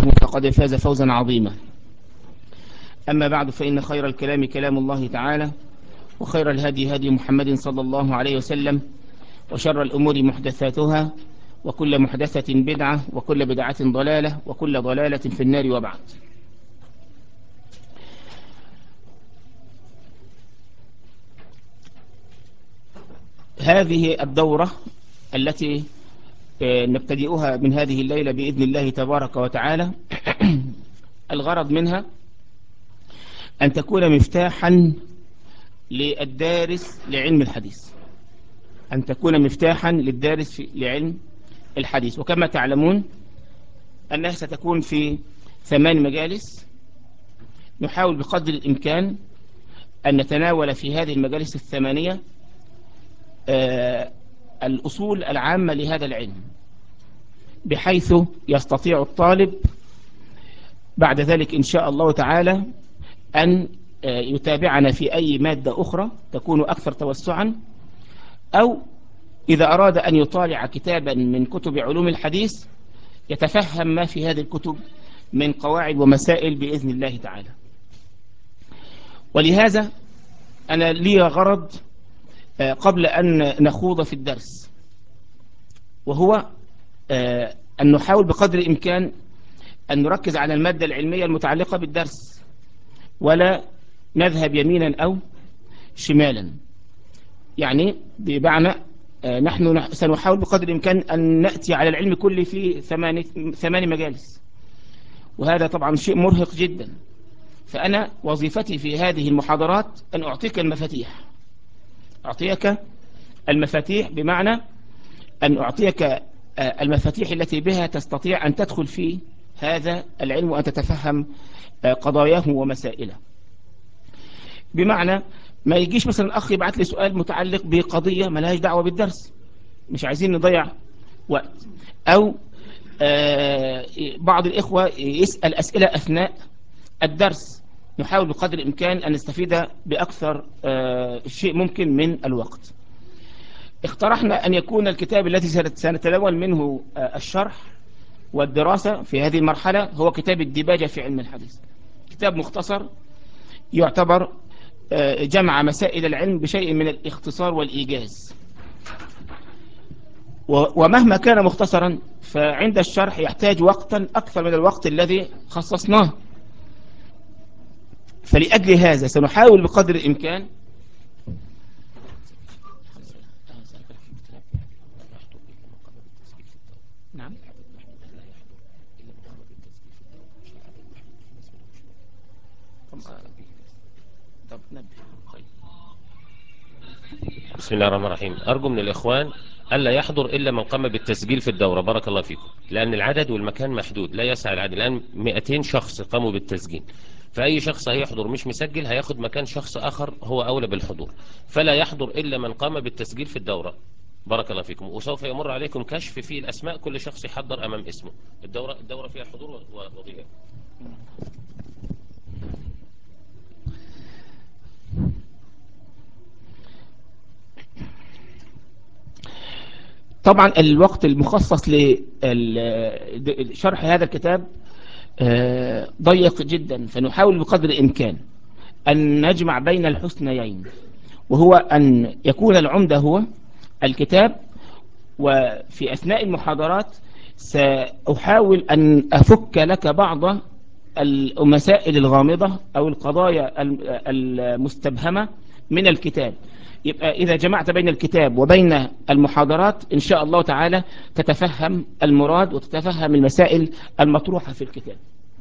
فقد فاز فوزا عظيما. أما بعد، فإن خير الكلام كلام الله تعالى، وخير الهدي هدي محمد صلى الله عليه وسلم، وشر الأمور محدثاتها، وكل محدثة بدعة، وكل بدعة ضلالة، وكل ضلالة في النار. وبعد، هذه الدورة التي نبتدئها من هذه الليلة بإذن الله تبارك وتعالى الغرض منها أن تكون مفتاحا للدارس لعلم الحديث، أن تكون مفتاحا للدارس لعلم الحديث. وكما تعلمون أنها ستكون في 8 مجالس، نحاول بقدر الإمكان أن نتناول في هذه المجالس 8 الأصول العامة لهذا العلم، بحيث يستطيع الطالب بعد ذلك إن شاء الله تعالى أن يتابعنا في أي مادة أخرى تكون أكثر توسعا، أو إذا أراد أن يطالع كتابا من كتب علوم الحديث يتفهم ما في هذه الكتب من قواعد ومسائل بإذن الله تعالى. ولهذا أنا لي غرض قبل أن نخوض في الدرس، وهو أن نحاول بقدر الإمكان أن نركز على المادة العلمية المتعلقة بالدرس، ولا نذهب يمينا أو شمالا. يعني بمعنى نحن سنحاول بقدر الإمكان أن نأتي على العلم كله في 8 مجالس، وهذا طبعا شيء مرهق جدا. فأنا وظيفتي في هذه المحاضرات أن أعطيك المفاتيح، أعطيك المفاتيح، بمعنى أن أعطيك المفاتيح التي بها تستطيع أن تدخل في هذا العلم وأن تتفهم قضاياه ومسائله. بمعنى ما يجيش مثلا أخ يبعث لي سؤال متعلق بقضية ما لهاش دعوة بالدرس، مش عايزين نضيع وقت، أو بعض الإخوة يسأل أسئلة أثناء الدرس، نحاول بقدر الإمكان أن نستفيد بأكثر شيء ممكن من الوقت. اقترحنا أن يكون الكتاب الذي سنتناول منه الشرح والدراسة في هذه المرحلة هو كتاب الديباجة في علم الحديث، كتاب مختصر يعتبر جمع مسائل العلم بشيء من الاختصار والإيجاز. ومهما كان مختصرا فعند الشرح يحتاج وقتا أكثر من الوقت الذي خصصناه، فلأجل هذا سنحاول بقدر الإمكان نعم طب نبه. بسم الله الرحمن الرحيم. أرجو من الإخوان ألا يحضر إلا من قام بالتسجيل في الدورة، بارك الله فيكم، لأن العدد والمكان محدود لا يسع العدد. الآن 200 شخص قاموا بالتسجيل، فأي شخص هيحضر مش مسجل هياخد مكان شخص آخر هو أولى بالحضور، فلا يحضر إلا من قام بالتسجيل في الدورة، بارك الله فيكم. وسوف يمر عليكم كشف فيه الأسماء، كل شخص يحضر أمام اسمه. الدورة فيها حضور وغياب. طبعا الوقت المخصص لشرح هذا الكتاب ضيق جدا، فنحاول بقدر الإمكان أن نجمع بين الحسنيين، وهو أن يكون العمدة هو الكتاب، وفي أثناء المحاضرات سأحاول أن أفك لك بعض المسائل الغامضة أو القضايا المستبهمة من الكتاب. يبقى إذا جمعت بين الكتاب وبين المحاضرات إن شاء الله تعالى تتفهم المراد وتتفهم المسائل المطروحة في الكتاب.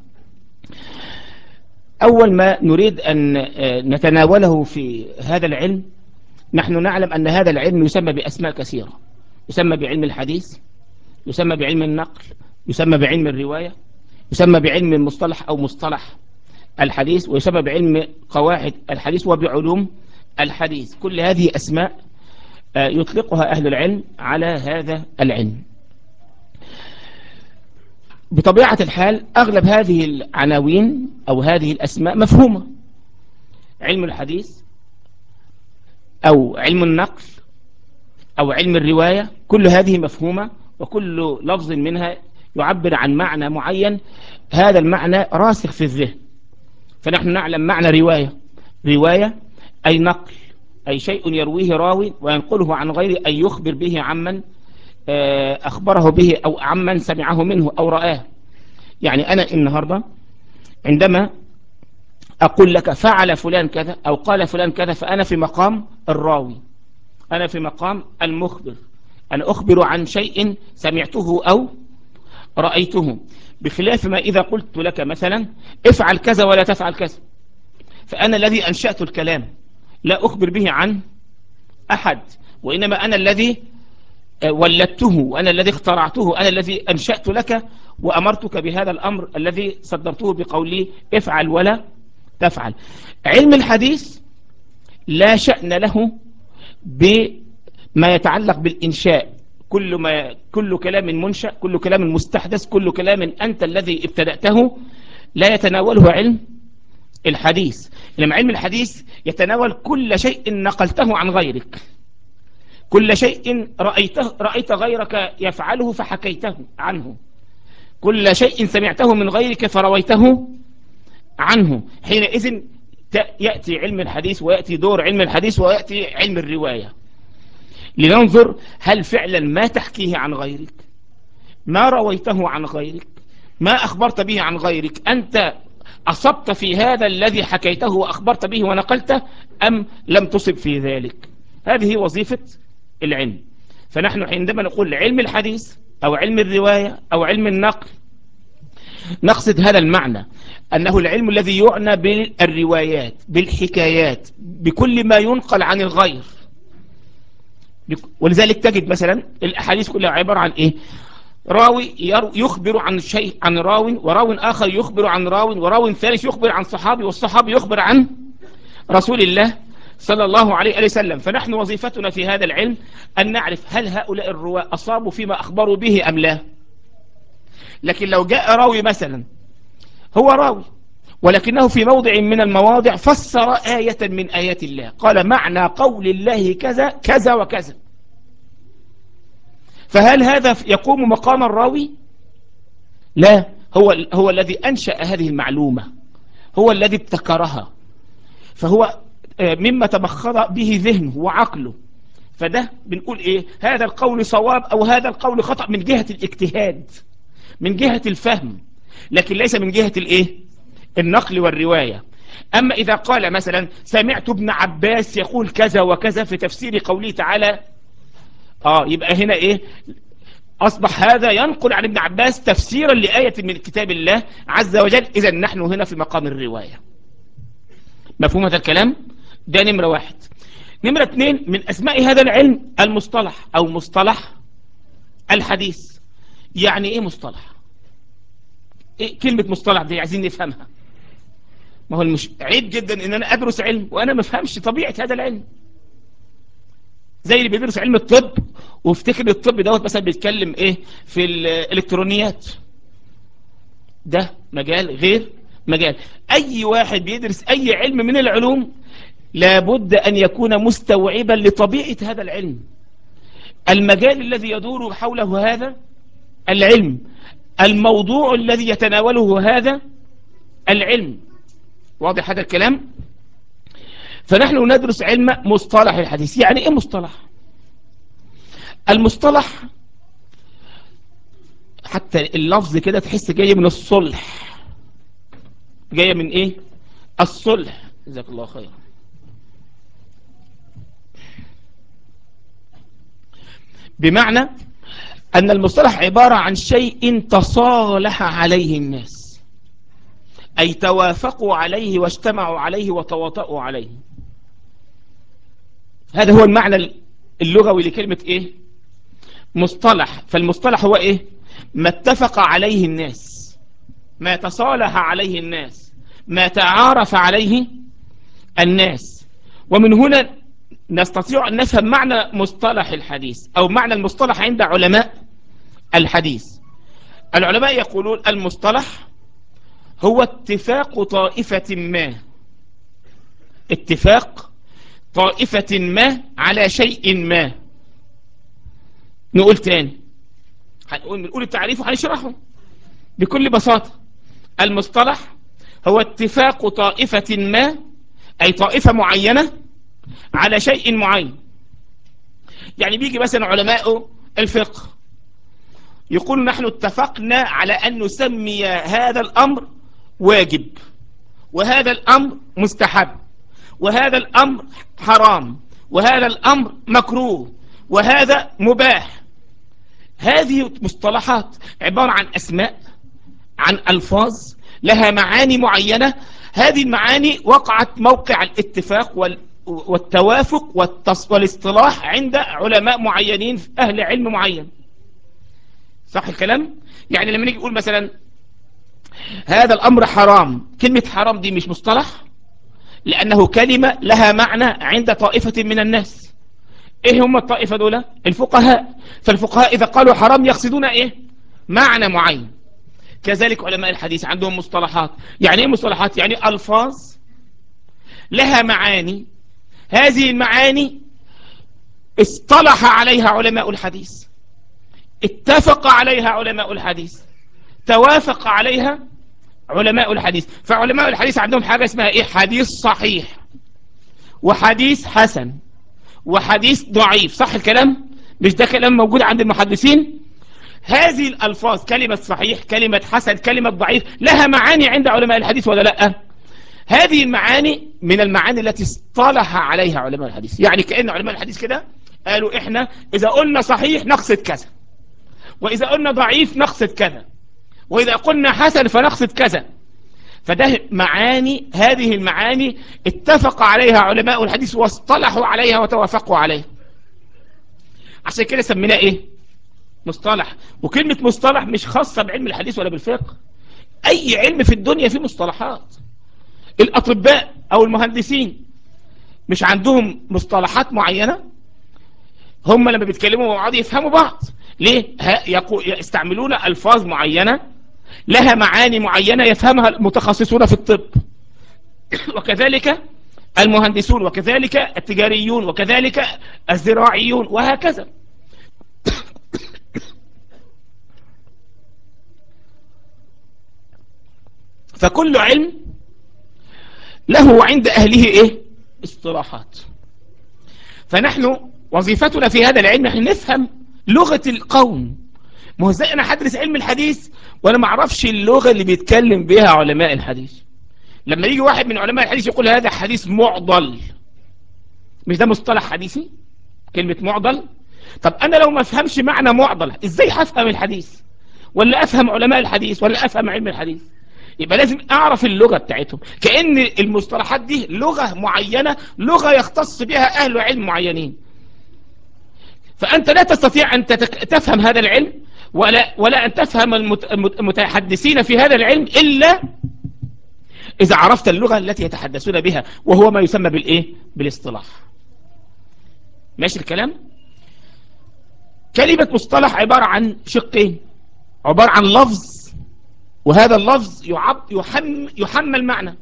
أول ما نريد أن نتناوله في هذا العلم، نحن نعلم أن هذا العلم يسمى بأسماء كثيرة، يسمى بعلم الحديث، يسمى بعلم النقل، يسمى بعلم الرواية، يسمى بعلم المصطلح أو مصطلح الحديث، ويسمى بعلم قواعد الحديث وبعلوم الحديث. كل هذه أسماء يطلقها أهل العلم على هذا العلم. بطبيعة الحال أغلب هذه العناوين أو هذه الأسماء مفهومة، علم الحديث أو علم النقل أو علم الرواية، كل هذه مفهومة، وكل لفظ منها يعبر عن معنى معين، هذا المعنى راسخ في الذهن. فنحن نعلم معنى رواية. رواية أي نقل، أي شيء يرويه راوي وينقله عن غيره، أي يخبر به عمن أخبره به أو عمن سمعه منه أو رآه. يعني أنا النهاردة عندما أقول لك فعل فلان كذا أو قال فلان كذا، فأنا في مقام الراوي، أنا في مقام المخبر، أنا أخبر عن شيء سمعته أو رأيته، بخلاف ما إذا قلت لك مثلا افعل كذا ولا تفعل كذا، فأنا الذي أنشأت الكلام، لا أخبر به عن أحد، وإنما أنا الذي ولدته، وأنا الذي اخترعته، أنا الذي أنشأت لك وأمرتك بهذا الأمر الذي صدرته بقولي افعل ولا تفعل. علم الحديث لا شأن له بما يتعلق بالإنشاء، كل كلام منشأ، كل كلام مستحدث، كل كلام أنت الذي ابتدأته لا يتناوله علم الحديث. لما علم الحديث يتناول كل شيء نقلته عن غيرك، كل شيء رأيت غيرك يفعله فحكيته عنه، كل شيء سمعته من غيرك فرويته عنه. حينئذ يأتي علم الحديث ويأتي دور علم الحديث ويأتي علم الرواية، لننظر هل فعلا ما تحكيه عن غيرك، ما رويته عن غيرك، ما أخبرت به عن غيرك، أنت أصبت في هذا الذي حكيته وأخبرت به ونقلته أم لم تصب في ذلك. هذه وظيفة العلم. فنحن عندما نقول علم الحديث أو علم الرواية أو علم النقل، نقصد هذا المعنى، أنه العلم الذي يعنى بالروايات، بالحكايات، بكل ما ينقل عن الغير. ولذلك تجد مثلا الأحاديث كلها عبارة عن إيه؟ راوي يخبر عن شيء عن راوي، وراوي آخر يخبر عن راوي، وراوي ثالث يخبر عن صحابي، والصحابي يخبر عن رسول الله صلى الله عليه وسلم. فنحن وظيفتنا في هذا العلم أن نعرف هل هؤلاء الرواة أصابوا فيما أخبروا به أم لا. لكن لو جاء راوي مثلا، هو راوي ولكنه في موضع من المواضع فسر آية من آيات الله، قال معنى قول الله كذا كذا وكذا، فهل هذا يقوم مقام الراوي؟ لا، هو الذي أنشأ هذه المعلومة، هو الذي ابتكرها، فهو مما تبخر به ذهنه وعقله. فده بنقول إيه؟ هذا القول صواب أو هذا القول خطأ من جهة الاجتهاد، من جهة الفهم، لكن ليس من جهة الإيه؟ النقل والرواية. أما إذا قال مثلا سمعت ابن عباس يقول كذا وكذا في تفسير قوله تعالى، يبقى هنا إيه؟ أصبح هذا ينقل عن ابن عباس تفسيرا لآية من كتاب الله عز وجل. إذا نحن هنا في مقام الرواية. مفهوم هذا الكلام؟ ده نمرة واحد. نمرة اثنين، من أسماء هذا العلم المصطلح أو مصطلح الحديث. يعني إيه مصطلح؟ إيه كلمة مصطلح دي؟ عايزين نفهمها. ما هو عيب جدا إن أنا أدرس علم وأنا ما أفهمش طبيعة هذا العلم. زي اللي بيدرس علم الطب وافتكر الطب دوت مثلا بيتكلم إيه في الإلكترونيات، ده مجال غير مجال. أي واحد بيدرس أي علم من العلوم لابد أن يكون مستوعبا لطبيعة هذا العلم، المجال الذي يدور حوله هذا العلم، الموضوع الذي يتناوله هذا العلم. واضح هذا الكلام؟ فنحن ندرس علم مصطلح الحديث. يعني ايه مصطلح؟ المصطلح حتى اللفظ كده تحس جاي من الصلح، جاي من ايه؟ الصلح. جزاك الله خيرا. بمعنى أن المصطلح عبارة عن شيء تصالح عليه الناس، أي توافقوا عليه واجتمعوا عليه وتواطؤوا عليه. هذا هو المعنى اللغوي لكلمة إيه؟ مصطلح. فالمصطلح هو إيه؟ ما اتفق عليه الناس، ما تصالح عليه الناس، ما تعارف عليه الناس. ومن هنا نستطيع أن نفهم معنى مصطلح الحديث أو معنى المصطلح عند علماء الحديث. العلماء يقولون المصطلح هو اتفاق طائفة ما، اتفاق طائفة ما على شيء ما. نقول تاني، بنقول التعريف وهنشرحه. بكل بساطة المصطلح هو اتفاق طائفة ما، أي طائفة معينة، على شيء معين. يعني بيجي مثلا علماء الفقه يقول نحن اتفقنا على أن نسمي هذا الأمر واجب، وهذا الأمر مستحب، وهذا الأمر حرام، وهذا الأمر مكروه، وهذا مباح. هذه مصطلحات عبارة عن أسماء، عن ألفاظ لها معاني معينة. هذه المعاني وقعت موقع الاتفاق والتوافق والاصطلاح عند علماء معينين، أهل علم معين. صح الكلام؟ يعني لما نيجي نقول مثلا هذا الأمر حرام، كلمة حرام دي مش مصطلح، لأنه كلمة لها معنى عند طائفة من الناس. إيه هم الطائفة دول؟ الفقهاء. فالفقهاء إذا قالوا حرام يقصدون إيه؟ معنى معين. كذلك علماء الحديث عندهم مصطلحات. يعني إيه مصطلحات؟ يعني ألفاظ لها معاني، هذه المعاني اصطلح عليها علماء الحديث، اتفق عليها علماء الحديث، توافق عليها علماء الحديث. فعلماء الحديث عندهم حاجة اسمها ايه؟ حديث صحيح، وحديث حسن، وحديث ضعيف. صح الكلام؟ مش ده كلام موجود عند المحدثين؟ هذه الألفاظ، كلمة صحيح، كلمة حسن، كلمة ضعيف، لها معاني عند علماء الحديث ولا لا؟ هذه المعاني من المعاني التي اصطلح عليها علماء الحديث. يعني كأن علماء الحديث كده قالوا احنا إذا قلنا صحيح نقصد كذا، وإذا قلنا ضعيف نقصد كذا، وإذا قلنا حسن فنقصد كذا. فده معاني، هذه المعاني اتفق عليها علماء الحديث واصطلحوا عليها وتوافقوا عليها. عشان كده سميناه ايه؟ مصطلح. وكلمة مصطلح مش خاصة بعلم الحديث ولا بالفقه، اي علم في الدنيا فيه مصطلحات. الاطباء او المهندسين مش عندهم مصطلحات معينة؟ هم لما بيتكلموا مع بعض يفهموا بعض. ليه؟ يستعملون الفاظ معينة لها معاني معينة يفهمها المتخصصون في الطب، وكذلك المهندسون، وكذلك التجاريون، وكذلك الزراعيون، وهكذا. فكل علم له عند أهله إيه؟ اصطلاحات. فنحن وظيفتنا في هذا العلم نحن نفهم لغة القوم. ما هو ازاي أنا هدرس علم الحديث وأنا ما أعرفش اللغة اللي بيتكلم بها علماء الحديث؟ لما يجي واحد من علماء الحديث يقول هذا حديث معضل، مش ده مصطلح حديثي؟ كلمة معضل. طب أنا لو ما أفهمش معنى معضل إزاي هفهم الحديث؟ ولا أفهم علماء الحديث؟ ولا أفهم علم الحديث؟ يبقى لازم أعرف اللغة بتاعتهم، كأن المصطلحات دي لغة معينة، لغة يختص بها أهل علم معينين. فأنت لا تستطيع أن تفهم هذا العلم ولا أن تفهم المتحدثين في هذا العلم إلا إذا عرفت اللغة التي يتحدثون بها، وهو ما يسمى بالإيه؟ بالاصطلاح. ماشي الكلام؟ كلمة مصطلح عبارة عن شقين، عبارة عن لفظ، وهذا اللفظ يحمل معنى.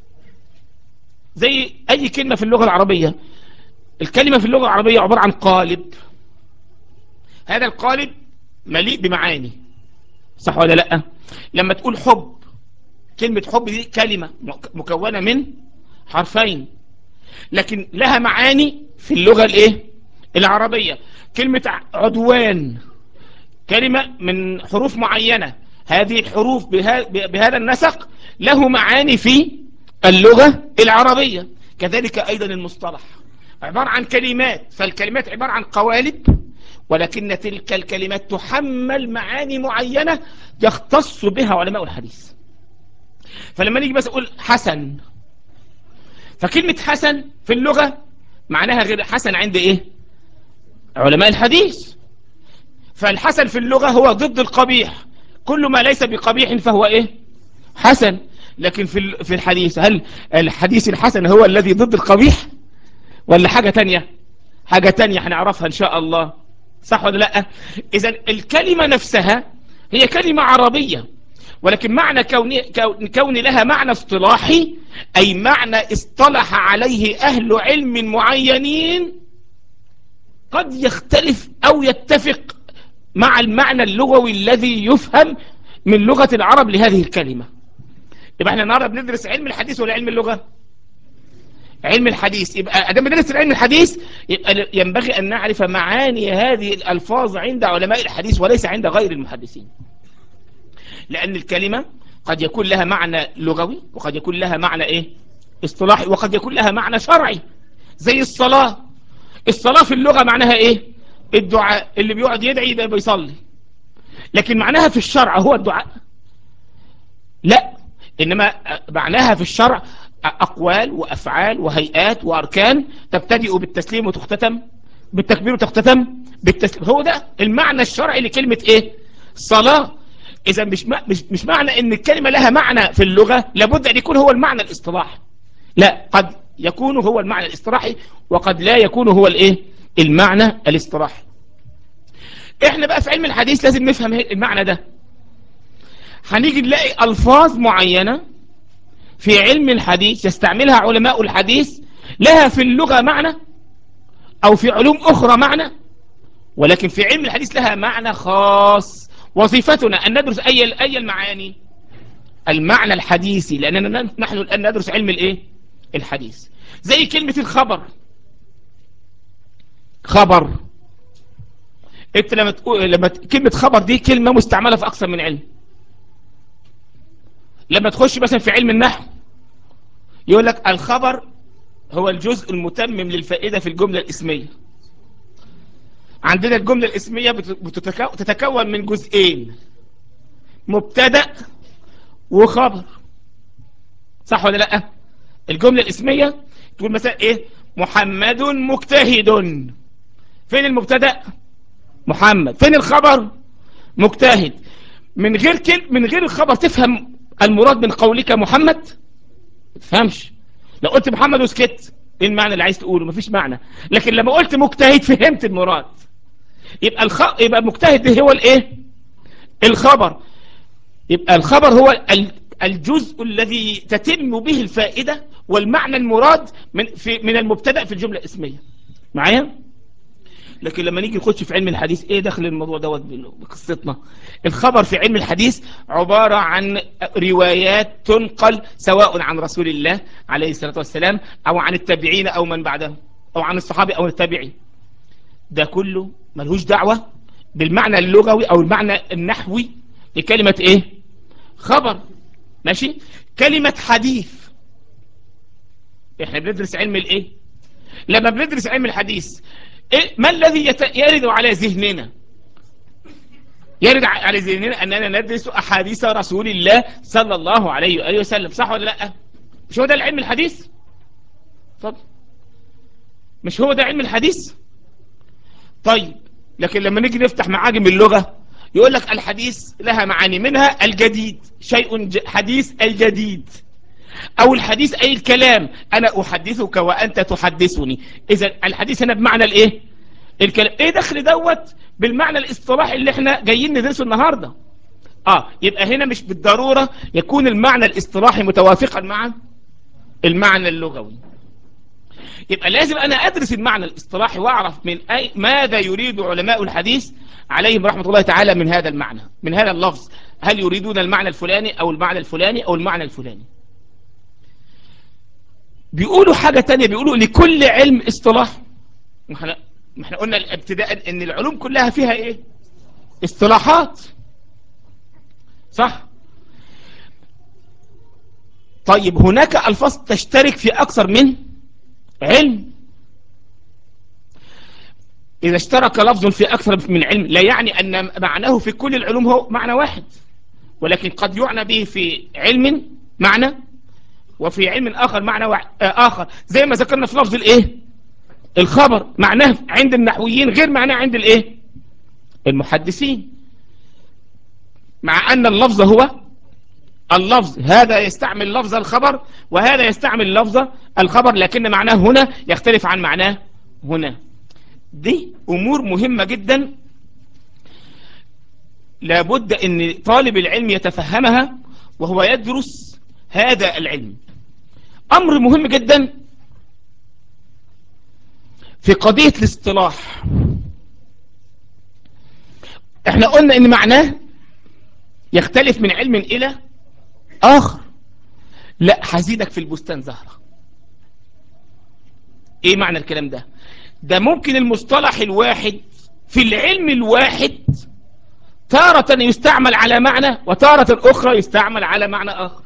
زي أي كلمة في اللغة العربية. الكلمة في اللغة العربية عبارة عن قالب، هذا القالب مليء بمعاني. صح ولا لأ؟ لما تقول حب، كلمة حب دي كلمة مكونة من حرفين، لكن لها معاني في اللغة الايه؟ العربية. كلمة عدوان كلمة من حروف معينة، هذه الحروف بهذا النسق له معاني في اللغة العربية. كذلك أيضا المصطلح عبارة عن كلمات، فالكلمات عبارة عن قوالب، ولكن تلك الكلمات تحمل معاني معينة يختص بها علماء الحديث. فلما نيجي بس أقول حسن، فكلمة حسن في اللغة معناها غير حسن عند إيه؟ علماء الحديث. فالحسن في اللغة هو ضد القبيح، كل ما ليس بقبيح فهو إيه؟ حسن. لكن في الحديث، هل الحديث الحسن هو الذي ضد القبيح ولا حاجة تانية؟ حاجة تانية هنعرفها إن شاء الله. صح ولا لا؟ إذن الكلمة نفسها هي كلمة عربية، ولكن معنى كون لها معنى اصطلاحي، أي معنى اصطلح عليه أهل علم معينين، قد يختلف أو يتفق مع المعنى اللغوي الذي يفهم من لغة العرب لهذه الكلمة. يبقى احنا النهارده بندرس علم الحديث ولا علم اللغة؟ علم الحديث. يبقى ادام بندرس العلم الحديث يبقى ينبغي ان نعرف معاني هذه الالفاظ عند علماء الحديث وليس عند غير المحدثين، لان الكلمة قد يكون لها معنى لغوي وقد يكون لها معنى ايه؟ اصطلاحي، وقد يكون لها معنى شرعي. زي الصلاة، الصلاة في اللغة معناها ايه؟ الدعاء، اللي بيقعد يدعي يبقى بيصلي. لكن معناها في الشرع هو الدعاء؟ لا، إنما معناها في الشرع أقوال وأفعال وهيئات وأركان تبتدئ بالتسليم وتختتم بالتكبير وتختتم بالتسليم. هو ده المعنى الشرعي لكلمة إيه؟ صلاة. إذا مش معنى إن الكلمة لها معنى في اللغة لابد أن يكون هو المعنى الاصطلاحي. لا، قد يكون هو المعنى الاصطلاحي وقد لا يكون هو الإيه؟ المعنى الاصطلاحي. إحنا بقى في علم الحديث لازم نفهم المعنى ده. هنيجي نلاقي ألفاظ معينة في علم الحديث يستعملها علماء الحديث لها في اللغة معنى أو في علوم أخرى معنى، ولكن في علم الحديث لها معنى خاص. وظيفتنا أن ندرس أي المعاني؟ المعنى الحديثي، لأننا نحن الآن ندرس علم الإيه؟ الحديث. زي كلمة الخبر. خبر، انت لما كلمة خبر دي كلمة مستعملة في أكثر من علم. لما تخش مثلا في علم النحو يقول لك الخبر هو الجزء المتمم للفائدة في الجملة الاسمية. عندنا الجملة الاسمية تتكون من جزئين، مبتدأ وخبر، صح ولا لا؟ الجملة الاسمية تقول مثلا ايه؟ محمد مجتهد. فين المبتدأ؟ محمد. فين الخبر؟ مجتهد. من غير الخبر تفهم المراد من قولك محمد؟ ما تفهمش. لو قلت محمد وسكت ايه المعنى اللي عايز تقوله؟ مفيش معنى. لكن لما قلت مجتهد فهمت المراد. يبقى يبقى مجتهد ده هو الايه؟ الخبر. يبقى الخبر هو الجزء الذي تتم به الفائدة والمعنى المراد من المبتدأ في الجملة الاسمية. معايا؟ لكن لما نيجي نخش في علم الحديث ايه دخل الموضوع دوت بقصتنا؟ الخبر في علم الحديث عبارة عن روايات تنقل سواء عن رسول الله عليه الصلاة والسلام او عن التابعين او من بعدهم او عن الصحابي او التابعي. ده كله ملهوش دعوة بالمعنى اللغوي او المعنى النحوي لكلمة ايه؟ خبر. ماشي؟ كلمة حديث، احنا بندرس علم الايه؟ لما بندرس علم الحديث إيه؟ ما الذي يرد على ذهننا؟ يرد على ذهننا أننا ندرس أحاديث رسول الله صلى الله عليه وآله وسلم، صح ولا لا؟ مش هو ده العلم الحديث؟ اتفضل. مش هو ده علم الحديث؟ طيب، لكن لما نيجي نفتح معاجم اللغة يقول لك الحديث لها معاني، منها الجديد، شيء حديث الجديد، أو الحديث أي الكلام، أنا أحدثك وأنت تحدثني. إذا الحديث هنا بمعنى الإيه؟ الكلام. إيه دخل دوت بالمعنى الاصطلاحي اللي احنا جايين ندرسه النهاردة؟ يبقى هنا مش بالضرورة يكون المعنى الاصطلاحي متوافقا مع المعنى اللغوي. يبقى لازم أنا أدرس المعنى الاصطلاحي وأعرف من ماذا يريد علماء الحديث عليهم رحمة الله تعالى من هذا المعنى، من هذا اللفظ. هل يريدون المعنى الفلاني أو المعنى الفلاني أو المعنى الفلاني؟ بيقولوا حاجة تانية، بيقولوا لكل علم اصطلاح. ما احنا قلنا ابتداء ان العلوم كلها فيها ايه؟ اصطلاحات، صح؟ طيب هناك الفاظ تشترك في اكثر من علم. اذا اشترك لفظ في اكثر من علم لا يعني ان معناه في كل العلوم هو معنى واحد، ولكن قد يعنى به في علم معنى وفي علم آخر معنى آخر. زي ما ذكرنا في لفظ الايه؟ الخبر، معناه عند النحويين غير معناه عند الايه؟ المحدثين. مع ان اللفظ هو اللفظ، هذا يستعمل لفظ الخبر وهذا يستعمل لفظ الخبر، لكن معناه هنا يختلف عن معناه هنا. دي امور مهمة جدا لابد ان طالب العلم يتفهمها وهو يدرس هذا العلم. امر مهم جدا في قضية الاصطلاح. احنا قلنا ان معناه يختلف من علم إلى آخر. لا، هزيدك في البستان زهرة. ايه معنى الكلام ده؟ ده ممكن المصطلح الواحد في العلم الواحد تارة يستعمل على معنى، وتارة أخرى يستعمل على معنى آخر.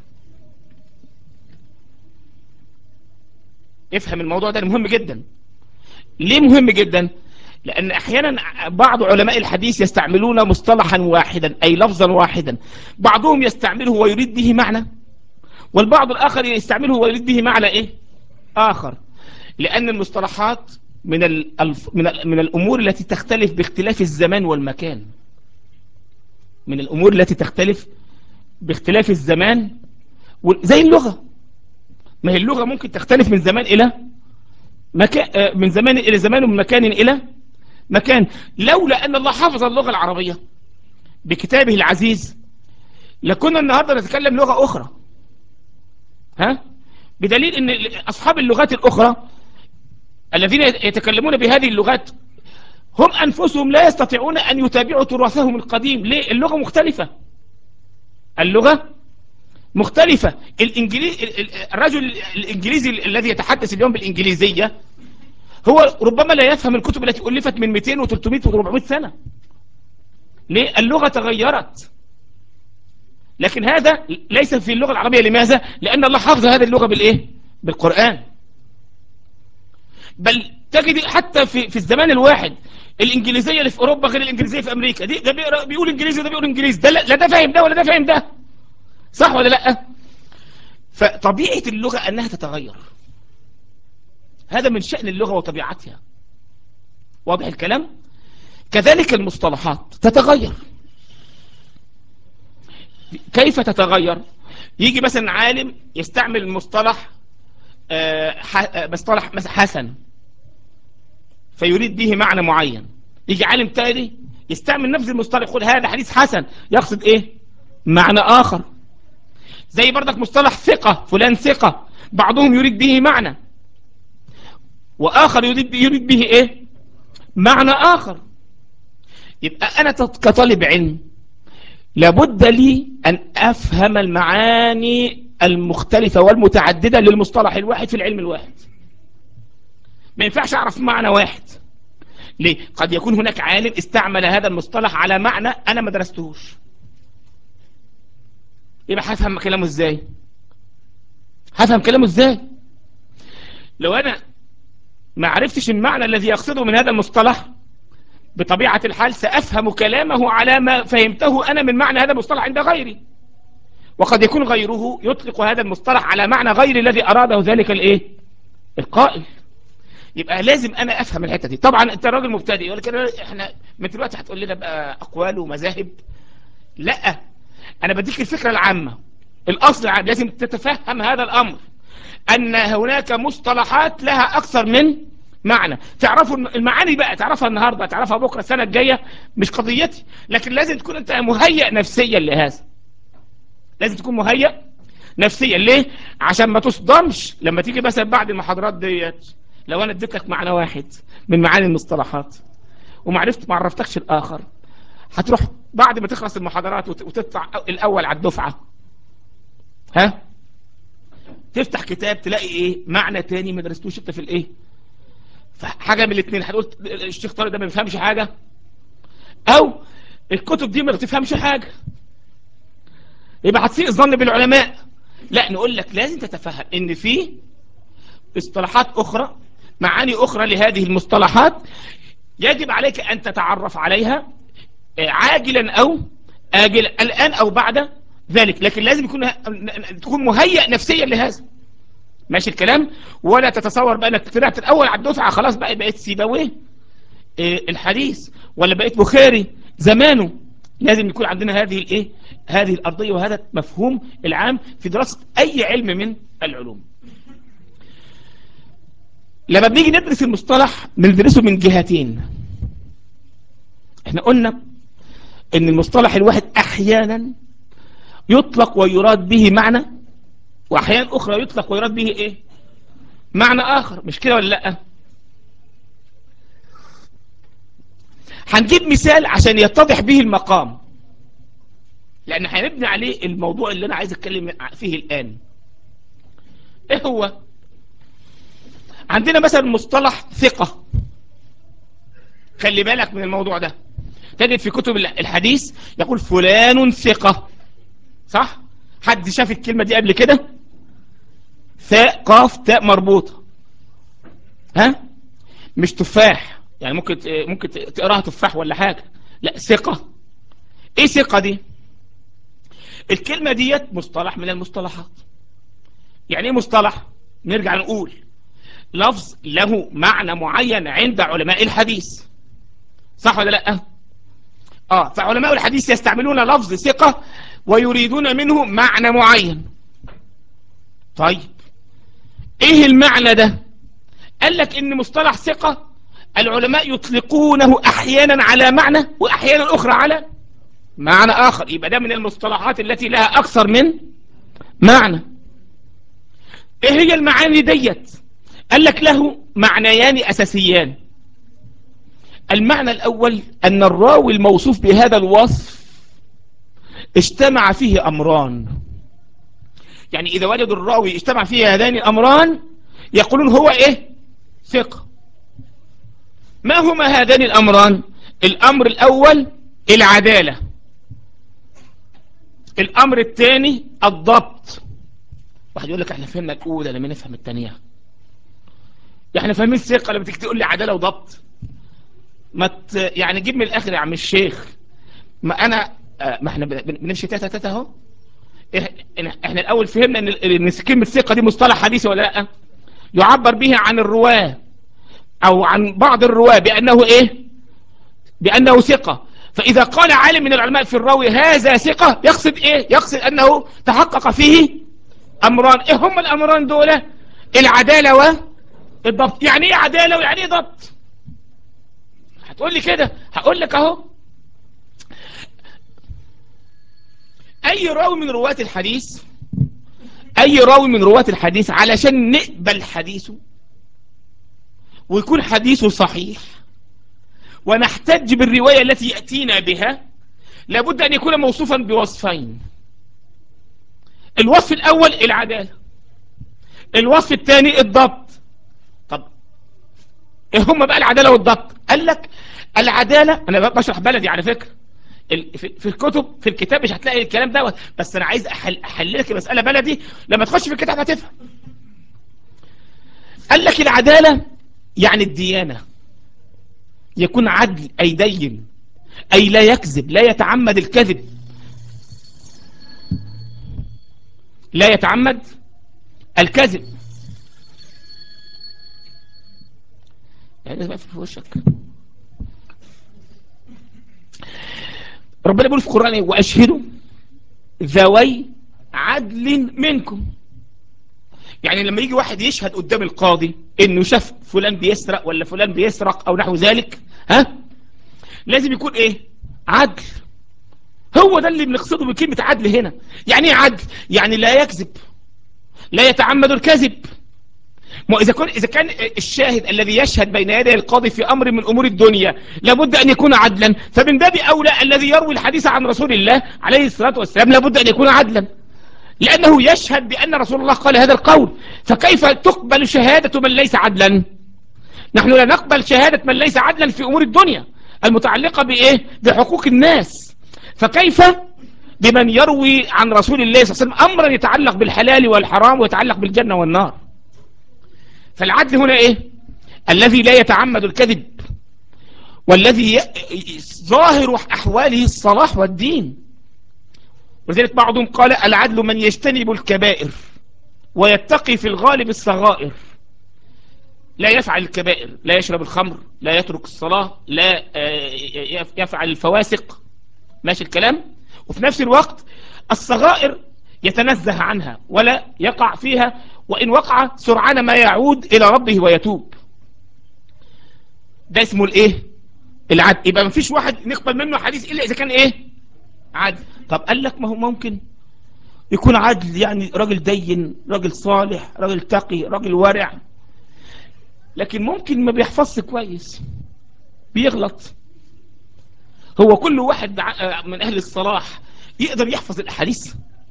افهم الموضوع ده مهم جدا. ليه مهم جدا؟ لأن أحيانا بعض علماء الحديث يستعملون مصطلحا واحدا أي لفظا واحدا، بعضهم يستعمله ويريد به معنى، والبعض الآخر يستعمله ويريد به معنى إيه؟ آخر. لأن المصطلحات من الأمور التي تختلف باختلاف الزمان والمكان. من الأمور التي تختلف باختلاف الزمان زي اللغة. ما هي اللغة ممكن تختلف من زمان إلى مكان، من زمان إلى زمان، ومن مكان إلى مكان. لولا أن الله حفظ اللغة العربية بكتابه العزيز لكنا النهاردة نتكلم لغة أخرى. ها؟ بدليل أن أصحاب اللغات الأخرى الذين يتكلمون بهذه اللغات هم أنفسهم لا يستطيعون أن يتابعوا تراثهم القديم. ليه؟ اللغة مختلفة. اللغة مختلفة. الرجل الإنجليزي الذي يتحدث اليوم بالإنجليزية هو ربما لا يفهم الكتب التي ألفت من 200 و300 و400 سنة. ليه؟ اللغة تغيرت. لكن هذا ليس في اللغة العربية. لماذا؟ لأن الله حافظ هذه اللغة بالإيه؟ بالقرآن. بل تجد حتى في الزمان الواحد الإنجليزية اللي في أوروبا غير الإنجليزية في أمريكا. ده بيقول إنجليزي وده بيقول إنجليزي. ده لا ده فاهم ده ولا ده فاهم ده. صح ولا لا؟ فطبيعة اللغة أنها تتغير. هذا من شأن اللغة وطبيعتها. واضح الكلام؟ كذلك المصطلحات تتغير. كيف تتغير؟ يجي مثلا عالم يستعمل المصطلح مصطلح مثلا حسن فيريد به معنى معين. يجي عالم تاني يستعمل نفس المصطلح يقول هذا حديث حسن، يقصد ايه؟ معنى آخر. زي برضك مصطلح ثقة، فلان ثقة، بعضهم يريد به معنى وآخر يريد به ايه؟ معنى آخر. يبقى أنا كطالب علم لابد لي أن أفهم المعاني المختلفة والمتعددة للمصطلح الواحد في العلم الواحد. ما ينفعش أعرف معنى واحد. ليه؟ قد يكون هناك عالم استعمل هذا المصطلح على معنى أنا ما درستهوش. يبقى هفهم كلامه إزاي؟ هفهم كلامه إزاي؟ لو أنا ما عرفتش المعنى الذي يقصده من هذا المصطلح بطبيعة الحال سأفهم كلامه على ما فهمته أنا من معنى هذا المصطلح عند غيري، وقد يكون غيره يطلق هذا المصطلح على معنى غير الذي أراده ذلك الإيه؟ القائل. يبقى لازم أنا أفهم الحتة دي. طبعا أنت راجل مبتدئ يقول لك إحنا من دلوقتي هتقول لنا بقى أقوال ومذاهب. لا، أنا بديك الفكرة العامة، الأصل العام. لازم تتفهم هذا الأمر، أن هناك مصطلحات لها أكثر من معنى. تعرفوا المعاني بقى، تعرفها النهاردة، تعرفها بكرة، السنة الجاية، مش قضيتي. لكن لازم تكون أنت مهيئ نفسيا لهذا. لازم تكون مهيئ نفسيا. ليه؟ عشان ما تصدمش لما تيجي مثلا بعد المحاضرات ديت لو أنا اديت لك معنى واحد من معاني المصطلحات وما عرفتكش الآخر، هتروح بعد ما تخلص المحاضرات وتطلع الأول على الدفعة، ها، تفتح كتاب تلاقي ايه؟ معنى تاني ما درستوش انت في الايه؟ فحاجة من الاثنين، هتقول الشيخ طارق ده ما بيفهمش حاجة، او الكتب دي ما بتفهمش حاجة، يبقى هتسيء الظن بالعلماء. لا، نقول لك لازم تتفهم ان في اصطلاحات اخرى، معاني اخرى لهذه المصطلحات يجب عليك ان تتعرف عليها عاجلا او آجلا، الان او بعد ذلك. لكن لازم تكون مهيئ نفسيا لهذا. ماشي الكلام؟ ولا تتصور بقى انك طلعت الاول على الدفعه خلاص بقيت سيبويه الحديث، ولا بقيت بخاري زمانه. لازم يكون عندنا هذه الايه؟ هذه الارضيه، وهذا مفهوم العام في دراسه اي علم من العلوم. لما بنيجي ندرس المصطلح بندرسه من جهتين. احنا قلنا ان المصطلح الواحد احيانا يطلق ويراد به معنى، واحيانا اخرى يطلق ويراد به ايه؟ معنى اخر. مش كده ولا لا؟ هنجيب مثال عشان يتضح به المقام. لأن هنبني عليه الموضوع اللي أنا عايز أتكلم فيه الآن. إيه هو؟ عندنا مثلا مصطلح ثقة. خلي بالك من الموضوع ده. تجد في كتب الحديث يقول فلان ثقة، صح؟ حد شاف الكلمة دي قبل كده؟ ثاء قاف تاء مربوطة، ها؟ مش تفاح، يعني ممكن تقراها تفاح ولا حاجة، لا، ثقة. ايه ثقة دي؟ الكلمة ديت مصطلح من المصطلحات. يعني ايه مصطلح؟ نرجع نقول لفظ له معنى معين عند علماء الحديث، صح ولا لا؟ فعلماء الحديث يستعملون لفظ ثقة ويريدون منه معنى معين. طيب ايه المعنى ده؟ قال لك ان مصطلح ثقة العلماء يطلقونه احيانا على معنى واحيانا اخرى على معنى اخر، يبقى ده من المصطلحات التي لها اكثر من معنى. ايه هي المعاني ديت؟ قال لك له معنيان اساسيان. المعنى الاول ان الراوي الموصوف بهذا الوصف اجتمع فيه امران. يعني اذا وجدوا الراوي اجتمع فيه هذان الامران يقولون هو ايه؟ ثقة. ما هما هذان الامران؟ الامر الاول العدالة، الامر الثاني الضبط. واحد يقول لك احنا فهمنا الاولى لما نفهم الثانيه. احنا فاهمين الثقه لما تيجي تقول لي عداله وضبط. يعني جيب من الاخر يا عم الشيخ. ما انا ما احنا بنمشي تاتا تاتا اهو. احنا الاول فهمنا ان كلمه ثقه دي مصطلح حديثي ولا لا؟ يعبر به عن الرواه او عن بعض الرواه بانه ايه؟ بانه ثقه. فاذا قال عالم من العلماء في الراوي هذا ثقه، يقصد ايه؟ يقصد انه تحقق فيه امران. ايه هم الامران دول؟ العداله والضبط. يعني ايه عداله ويعني ايه ضبط؟ هتقول لي كده، هقول لك اهو. اي راوي من رواه الحديث، اي راوي من رواه الحديث علشان نقبل حديثه ويكون حديثه صحيح ونحتج بالروايه التي ياتينا بها، لابد ان يكون موصوفا بوصفين. الوصف الاول العداله، الوصف الثاني الضبط. طب ايه هم بقى العداله والضبط؟ قال لك العداله، انا بشرح بلدي على فكره، في الكتب في الكتاب مش هتلاقي الكلام دوت، بس انا عايز احل لك المساله بلدي، لما تخش في الكتاب هتفهم. قال لك العداله يعني الديانه، يكون عدل اي دين، اي لا يكذب، لا يتعمد الكذب، لا يتعمد الكذب. يعني لازم اقفل في وشك. ربنا بيقول في القران واشهدوا ذوي عدل منكم. يعني لما يجي واحد يشهد قدام القاضي انه شاف فلان بيسرق ولا فلان بيسرق او نحو ذلك، لازم يكون ايه؟ عدل. هو ده اللي بنقصده بكلمة عدل هنا. يعني ايه عدل؟ يعني لا يكذب، لا يتعمد الكذب. ما إذا كان الشاهد الذي يشهد بين يدي القاضي في أمر من أمور الدنيا لابد أن يكون عدلا، فمن باب أولى الذي يروي الحديث عن رسول الله عليه الصلاة والسلام لابد أن يكون عدلا، لأنه يشهد بأن رسول الله قال هذا القول. فكيف تقبل شهادة من ليس عدلا؟ نحن لا نقبل شهادة من ليس عدلا في أمور الدنيا المتعلقة بإيه؟ بحقوق الناس. فكيف بمن يروي عن رسول الله صلى الله عليه وسلم أمرا يتعلق بالحلال والحرام ويتعلق بالجنة والنار؟ فالعدل هنا إيه؟ الذي لا يتعمد الكذب، والذي ظاهر أحواله الصلاح والدين. ولذلك بعضهم قال العدل من يجتنب الكبائر ويتقي في الغالب الصغائر. لا يفعل الكبائر، لا يشرب الخمر، لا يترك الصلاة، لا يفعل الفواسق، ماشي الكلام، وفي نفس الوقت الصغائر يتنزه عنها ولا يقع فيها، وإن وقع سرعان ما يعود إلى ربه ويتوب. ده اسمه الايه؟ العدل. يبقى ما فيش واحد نقبل منه حديث إلا إذا كان ايه؟ عدل. طب قال لك ما هو ممكن يكون عدل، يعني راجل دين، راجل صالح، راجل تقي، راجل ورع، لكن ممكن ما بيحفظش كويس، بيغلط. هو كل واحد من أهل الصلاح يقدر يحفظ الأحاديث؟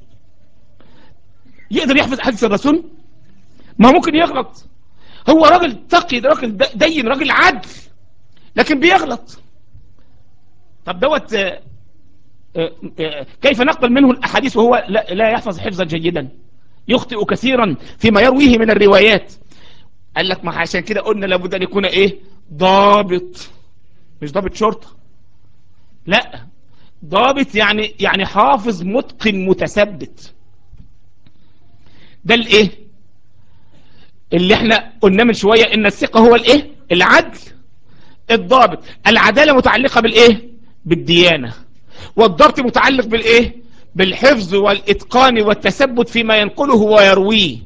يقدر يحفظ أحاديث الرسول؟ ما ممكن يغلط. هو راجل تقي، راجل دين، راجل عدل، لكن بيغلط. طب دوت كيف نقبل منه الأحاديث وهو لا يحفظ حفظا جيدا، يخطئ كثيرا فيما يرويه من الروايات؟ قال لك ما عشان كده قلنا لابد أن يكون إيه؟ ضابط. مش ضابط شرطة، لا، ضابط يعني حافظ متقن متثبت. ده الايه اللي احنا قلنا من شوية، ان الثقة هو الايه؟ العدل. الضابط، العدالة متعلقة بالايه؟ بالديانة. والضبط متعلق بالايه؟ بالحفظ والاتقان والتثبت فيما ينقله ويرويه.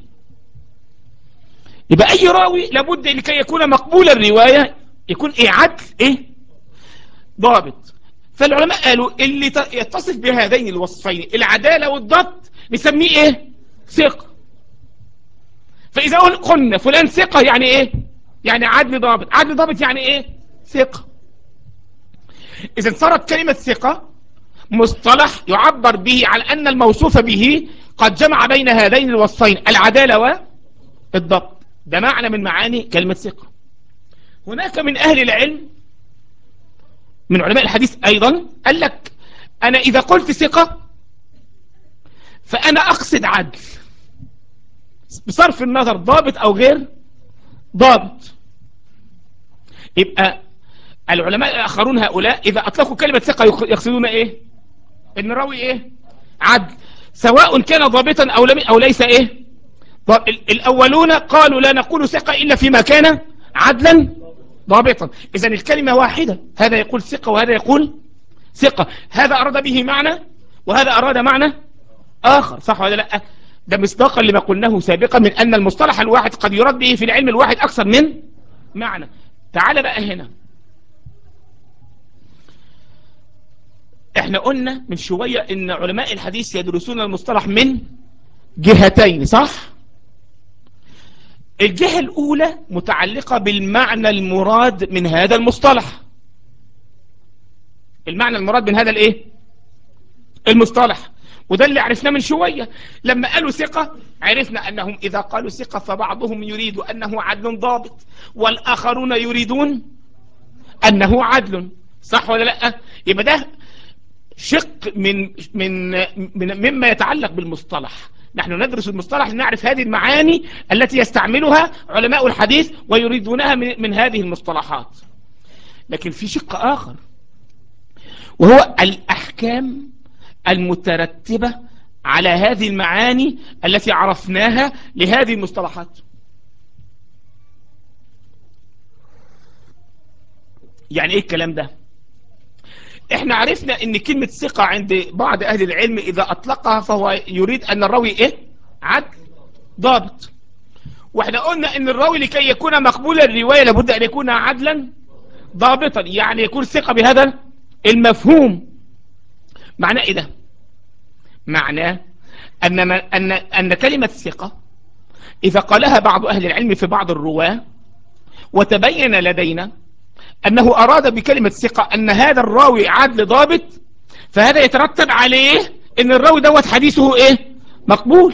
يبقى اي راوي لابد لكي يكون مقبول الرواية يكون ايه؟ عدل، ايه؟ ضابط. فالعلماء قالوا اللي يتصف بهذين الوصفين، العدالة والضبط، نسميه ايه؟ ثقة. فإذا قلنا فلان ثقة يعني ايه؟ يعني عدل ضابط. عدل ضابط يعني ايه؟ ثقة. إذا صارت كلمة ثقة مصطلح يعبر به عن أن الموصوف به قد جمع بين هذين الوصفين، العدالة والضبط. ده معنى من معاني كلمة ثقة. هناك من أهل العلم من علماء الحديث أيضا قال لك أنا إذا قلت ثقة فأنا أقصد عدل، بصرف النظر ضابط أو غير ضابط. يبقى العلماء الآخرون هؤلاء إذا أطلقوا كلمة ثقة يقصدون إيه؟ إن راوي إيه؟ عدل، سواء كان ضابطا أو ليس إيه؟ الأولون قالوا لا نقول ثقة إلا فيما كان عدلا ضابطا. إذا الكلمة واحدة، هذا يقول ثقة وهذا يقول ثقة، هذا أراد به معنى وهذا أراد معنى آخر، صح ولا لا؟ ده مصداقا لما قلناه سابقا من أن المصطلح الواحد قد يراد به في العلم الواحد أكثر من معنى. تعال بقى هنا، احنا قلنا من شوية ان علماء الحديث يدرسون المصطلح من جهتين، صح؟ الجهة الاولى متعلقة بالمعنى المراد من هذا المصطلح. المعنى المراد من هذا الايه؟ المصطلح. وده اللي عرفناه من شوية لما قالوا ثقة، عرفنا انهم اذا قالوا ثقة فبعضهم يريد انه عدل ضابط والاخرون يريدون انه عدل، صح ولا لا؟ يبقى ده شق مما يتعلق بالمصطلح. نحن ندرس المصطلح لنعرف هذه المعاني التي يستعملها علماء الحديث ويريدونها من هذه المصطلحات. لكن في شق آخر وهو الأحكام المترتبة على هذه المعاني التي عرفناها لهذه المصطلحات. يعني ايه الكلام ده؟ احنا عرفنا ان كلمة ثقة عند بعض اهل العلم اذا اطلقها فهو يريد ان الراوي ايه؟ عدل ضابط. واحنا قلنا ان الراوي لكي يكون مقبول الرواية لابد ان يكون عدلا ضابطا، يعني يكون ثقة بهذا المفهوم. معناه ايه ده؟ معناه ان كلمة ثقة اذا قالها بعض اهل العلم في بعض الرواة وتبين لدينا أنه أراد بكلمة ثقة أن هذا الراوي عدل ضابط، فهذا يترتب عليه أن الراوي دوت حديثه إيه؟ مقبول.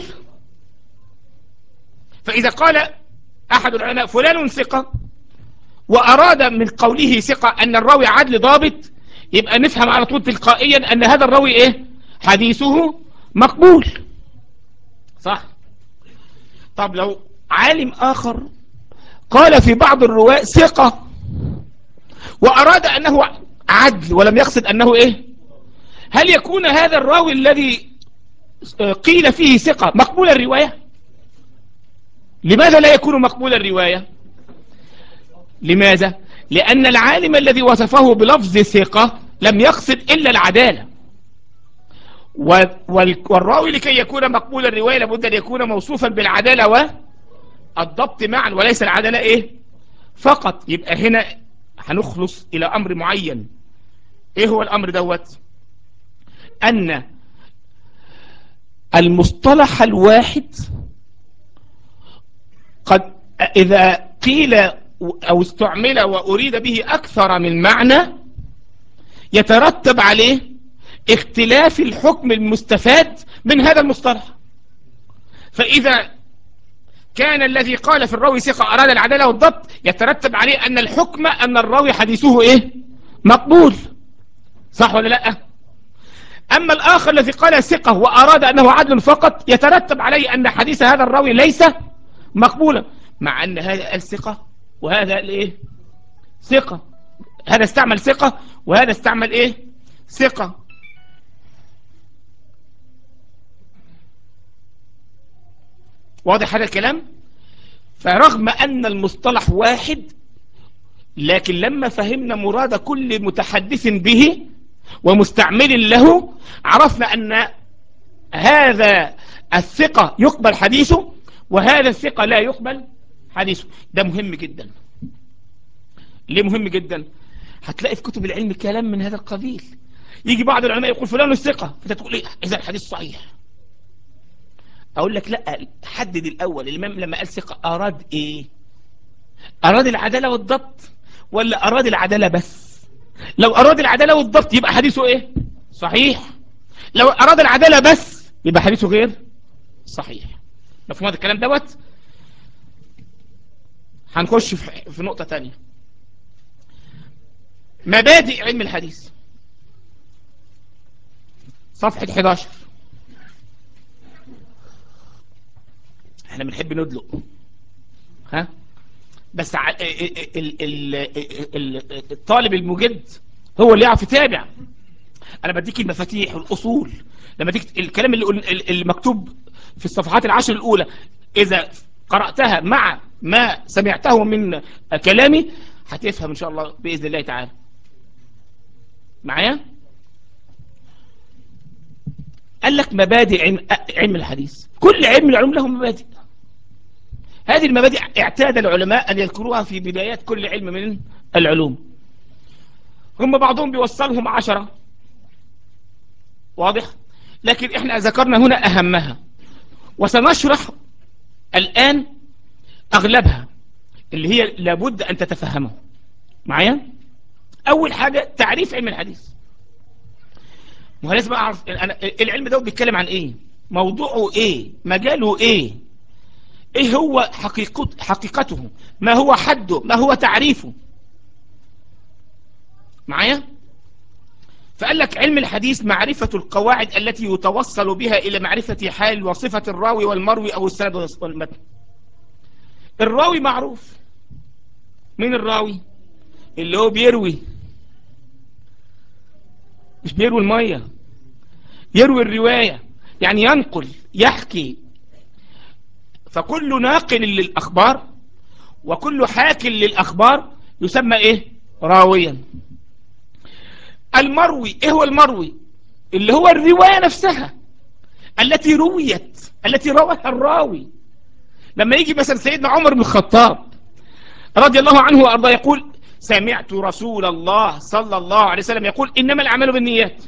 فإذا قال أحد العلماء فلان ثقة وأراد من قوله ثقة أن الراوي عدل ضابط، يبقى نفهم على طول تلقائيا أن هذا الراوي إيه؟ حديثه مقبول، صح؟ طب لو عالم آخر قال في بعض الرواة ثقة وأراد أنه عدل ولم يقصد أنه إيه؟ هل يكون هذا الراوي الذي قيل فيه ثقة مقبول الرواية؟ لماذا لا يكون مقبول الرواية؟ لماذا؟ لأن العالم الذي وصفه بلفظ ثقة لم يقصد إلا العدالة، والراوي لكي يكون مقبول الرواية لابد أن يكون موصوفا بالعدالة والضبط معا وليس العدالة إيه؟ فقط. يبقى هنا هنخلص إلى أمر معين. إيه هو الأمر دوت؟ أن المصطلح الواحد قد إذا قيل أو استعمل وأريد به أكثر من معنى يترتب عليه اختلاف الحكم المستفاد من هذا المصطلح. فإذا كان الذي قال في الراوي ثقة أراد العدالة والضبط، يترتب عليه أن الحكم أن الراوي حديثه إيه؟ مقبول. صح ولا لا؟ أما الآخر الذي قال ثقة وأراد أنه عدل فقط، يترتب عليه أن حديث هذا الراوي ليس مقبولا، مع أن هذا قال ثقة وهذا قال إيه؟ ثقة. هذا استعمل ثقة وهذا استعمل إيه؟ ثقة. واضح هذا الكلام؟ فرغم أن المصطلح واحد، لكن لما فهمنا مراد كل متحدث به ومستعمل له، عرفنا أن هذا الثقة يقبل حديثه وهذا الثقة لا يقبل حديثه. ده مهم جدا. ليه مهم جدا؟ هتلاقي في كتب العلم كلام من هذا القبيل. يجي بعض العلماء يقول فلان الثقة، فانت تقول ايه؟ اذا الحديث صحيح. اقول لك لا، حدد الاول الامام لما قال ثقة اراد ايه؟ اراد العدالة والضبط ولا اراد العدالة بس؟ لو اراد العدالة والضبط يبقى حديثه ايه؟ صحيح. لو اراد العدالة بس يبقى حديثه غير صحيح. مفهوم هذا الكلام دوت؟ هنخش في نقطة تانية. مبادئ علم الحديث، صفحة 11. احنا بنحب ندلق، ها؟ بس الطالب المجد هو اللي يعرف يتابع. انا بديك المفاتيح والاصول. لما تيجي الكلام اللي مكتوب في الصفحات العشر الاولى، اذا قرأتها مع ما سمعته من كلامي هتفهم ان شاء الله باذن الله تعالى. معايا؟ قال لك مبادئ علم الحديث. كل علم من العلوم له مبادئ. هذه المبادئ اعتاد العلماء أن يذكروها في بدايات كل علم من العلوم. هم بعضهم بيوصلهم 10. واضح؟ لكن احنا ذكرنا هنا أهمها، وسنشرح الآن أغلبها اللي هي لابد أن تتفهمه. معايا؟ أول حاجة تعريف علم الحديث. ما هو لازم أعرف العلم ده بيتكلم عن إيه؟ موضوعه إيه؟ مجاله إيه؟ إيه هو حقيقته؟ ما هو حده؟ ما هو تعريفه؟ معايا؟ فقال لك علم الحديث معرفة القواعد التي يتوصل بها إلى معرفة حال وصفة الراوي والمروي أو السند والمتن. الراوي معروف. مين الراوي؟ اللي هو بيروي، مش بيروي المية، يروي الرواية، يعني ينقل، يحكي. فكل ناقل للأخبار وكل حاكي للأخبار يسمى إيه؟ راويا. المروي، إيه هو المروي؟ اللي هو الرواية نفسها التي رويت، التي رواها الراوي. لما يجي مثلا سيدنا عمر بن الخطاب رضي الله عنه وأرضاه يقول سمعت رسول الله صلى الله عليه وسلم يقول إنما الأعمال بالنيات.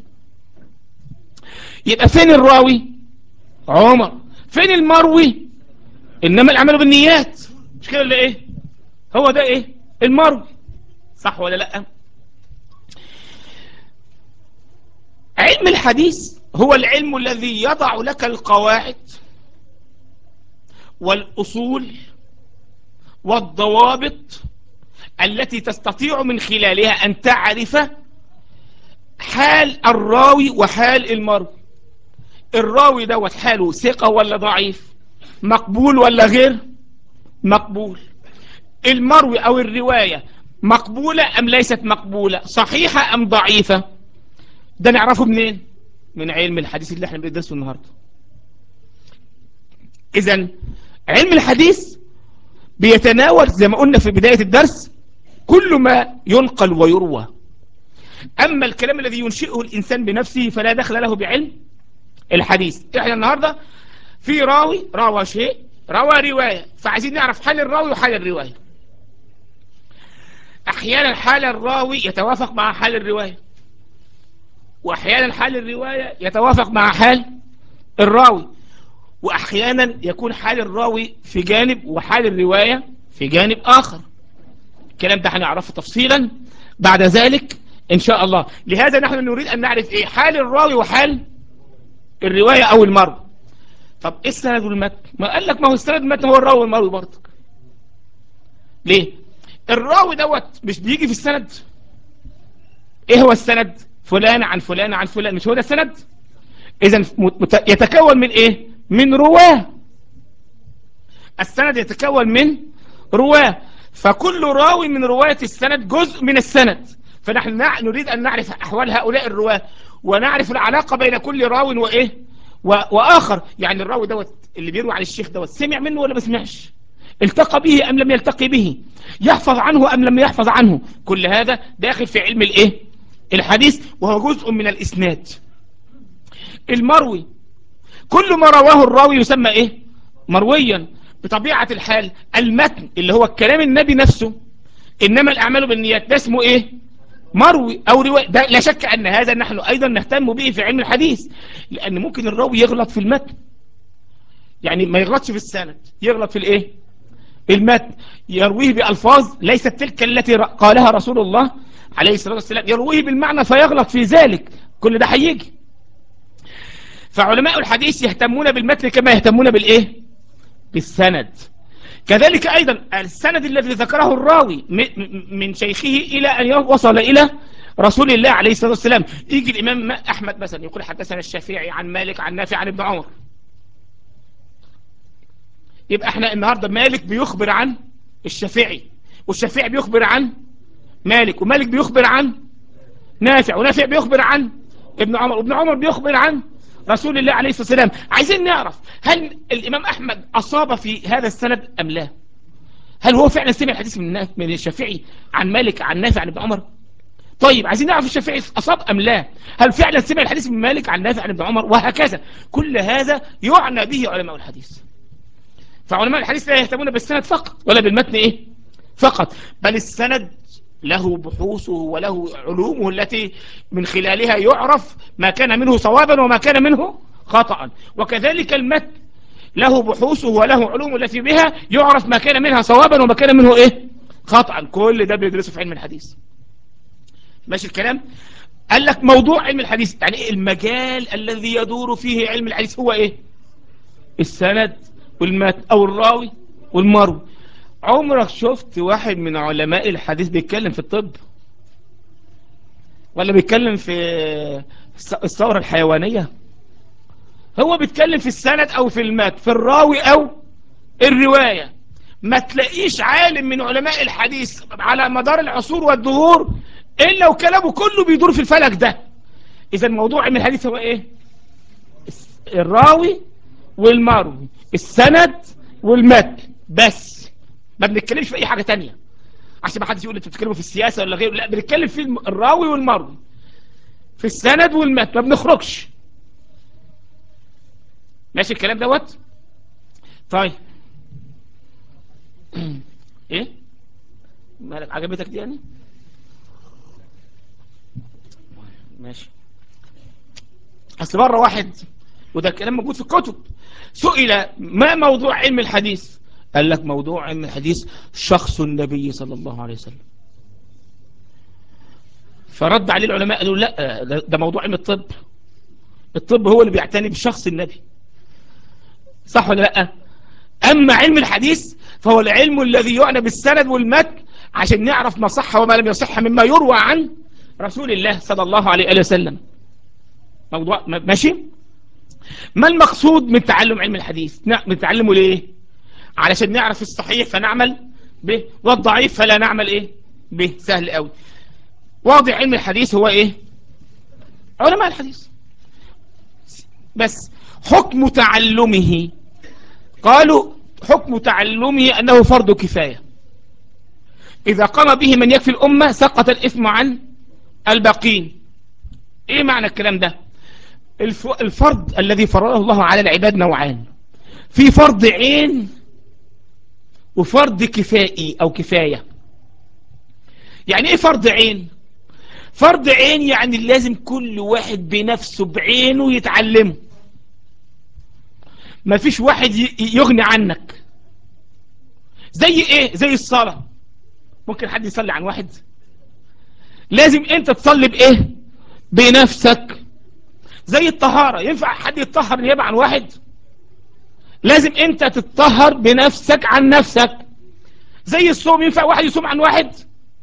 يبقى فين الراوي؟ عمر. فين المروي؟ إنما الأعمال بالنيات. مش كده ولا إيه؟ هو ده إيه؟ المروي. صح ولا لأ؟ علم الحديث هو العلم الذي يضع لك القواعد والأصول والضوابط التي تستطيع من خلالها أن تعرف حال الراوي وحال المروي. الراوي دوت حاله ثقة ولا ضعيف؟ مقبول ولا غير مقبول؟ المروي أو الرواية مقبولة أم ليست مقبولة؟ صحيحة أم ضعيفة؟ ده نعرفه منين؟ من علم الحديث اللي احنا بندرسه النهاردة. إذن علم الحديث بيتناول زي ما قلنا في بداية الدرس كل ما ينقل ويروى. أما الكلام الذي ينشئه الإنسان بنفسه فلا دخل له بعلم الحديث. احنا النهاردة في راوي روى شيء، روى رواية، فعايزين نعرف حال الراوي وحال الرواية. أحيانا حال الراوي يتوافق مع حال الرواية، وأحيانا حال الرواية يتوافق مع حال الراوي، وأحيانا يكون حال الراوي في جانب وحال الرواية في جانب آخر. الكلام ده هنعرفه تفصيلا بعد ذلك إن شاء الله. لهذا نحن نريد أن نعرف إيه حال الراوي وحال الرواية أو المروي. طب إيه السند والمتن؟ ما قال لك ما هو السند والمتن هو الراوي والمروي برضك. ليه؟ الراوي دوت مش بيجي في السند. إيه هو السند؟ فلان عن فلان عن فلان، مش هو ده السند؟ إذن يتكون من إيه؟ من رواه. السند يتكون من رواه، فكل راوي من رواية السند جزء من السند. فنحن نريد أن نعرف أحوال هؤلاء الرواه، ونعرف العلاقة بين كل راو وإيه وآخر. يعني الراوي دوت اللي بيروي عن الشيخ دوت سمع منه ولا ما سمعش، التقى به أم لم يلتقي به، يحفظ عنه أم لم يحفظ عنه. كل هذا داخل في علم الإيه؟ الحديث، وهو جزء من الإسناد. المروي كل ما رواه الراوي يسمى إيه؟ مرويا. بطبيعة الحال المتن اللي هو الكلام النبي نفسه، إنما الأعمال بالنيات، ده اسمه إيه؟ مروي أو رواية. ده لا شك أن هذا نحن أيضا نهتم به في علم الحديث، لأن ممكن الراوي يغلط في المتن، يعني ما يغلطش في السند، يغلط في الإيه؟ المتن، يرويه بألفاظ ليست تلك التي قالها رسول الله عليه الصلاة والسلام، يرويه بالمعنى فيغلط في ذلك. كل ده هيجي. فعلماء الحديث يهتمون بالمتن كما يهتمون بالإيه؟ بالسند. كذلك أيضا السند الذي ذكره الراوي من شيخه إلى أن وصل إلى رسول الله عليه الصلاة والسلام. يجي الإمام أحمد مثلا يقول حدثنا الشافعي عن مالك عن نافع عن ابن عمر، يبقى احنا النهاردة مالك بيخبر عن الشافعي، والشافعي بيخبر عن مالك، ومالك بيخبر عن نافع، ونافع بيخبر عن ابن عمر، وابن عمر بيخبر عن رسول الله عليه الصلاة والسلام. عايزين نعرف هل الإمام أحمد أصاب في هذا السند أم لا؟ هل هو فعلا سمع الحديث من الشافعي عن مالك عن نافع عن ابن عمر؟ طيب عايزين نعرف الشافعي أصاب أم لا؟ هل فعلا سمع الحديث من مالك عن نافع عن ابن عمر؟ وهكذا. كل هذا يعنى به علماء الحديث. فعلماء الحديث لا يهتمون بالسند فقط ولا بالمتن إيه فقط، بل السند له بحوثه وله علومه التي من خلالها يعرف ما كان منه صوابا وما كان منه خطأ. وكذلك المتن له بحوثه وله علومه التي بها يعرف ما كان منها صوابا وما كان منه ايه خطأ. كل ده بيدرسه في علم الحديث. ماشي الكلام؟ قال لك موضوع علم الحديث يعني ايه؟ المجال الذي يدور فيه علم الحديث هو ايه؟ السند والمتن او الراوي والمروي. عمرك شفت واحد من علماء الحديث بيتكلم في الطب، ولا بيتكلم في الثورة الحيوانية؟ هو بيتكلم في السند او في المتن، في الراوي او الرواية. ما تلاقيش عالم من علماء الحديث على مدار العصور والدهور إلا وكلامه كله بيدور في الفلك ده. إذا موضوع علم الحديث هو إيه؟ الراوي والمروي، السند والمتن بس. ما بنتكلمش في أي حاجة تانية عشان ما حدش يقول انتوا بتتكلموا في السياسة ولا غيره. لا، بنتكلم في الراوي والمروي، في السند والمتن، ما بنخرجش. ماشي الكلام دوت؟ طيب ايه مالك عجبتك دي يعني؟ ماشي. اصل بره واحد، وده الكلام موجود في الكتب، سئل ما موضوع علم الحديث؟ قال لك موضوع علم الحديث شخص النبي صلى الله عليه وسلم. فرد عليه العلماء قالوا لا، ده موضوع علم الطب. الطب هو اللي بيعتني بشخص النبي، صح ولا لا؟ اما علم الحديث فهو العلم الذي يعنى بالسند والمتن عشان نعرف ما صح وما لم يصح مما يروى عن رسول الله صلى الله عليه وسلم. موضوع ماشي. ما المقصود من تعلم علم الحديث؟ بنتعلمه ليه؟ علشان نعرف الصحيح فنعمل به، والضعيف فلا نعمل ايه به. سهل قوي. واضع علم الحديث هو ايه؟ علماء الحديث. بس حكم تعلمه، قالوا حكم تعلمه أنه فرض كفاية. إذا قام به من يكفي الأمة سقط الإثم عن الباقين. إيه معنى الكلام ده؟ الفرض الذي فرضه الله على العباد نوعان: في فرض عين وفرض كفائي أو كفاية. يعني إيه فرض عين؟ فرض عين يعني لازم كل واحد بنفسه بعينه يتعلمه، ما فيش واحد يغني عنك. زي ايه؟ زي الصلاة. ممكن حد يصلي عن واحد؟ لازم انت تصلي بايه؟ بنفسك. زي الطهارة، ينفع حد يتطهر نيابة عن واحد؟ لازم انت تتطهر بنفسك عن نفسك. زي الصوم، ينفع واحد يصوم عن واحد؟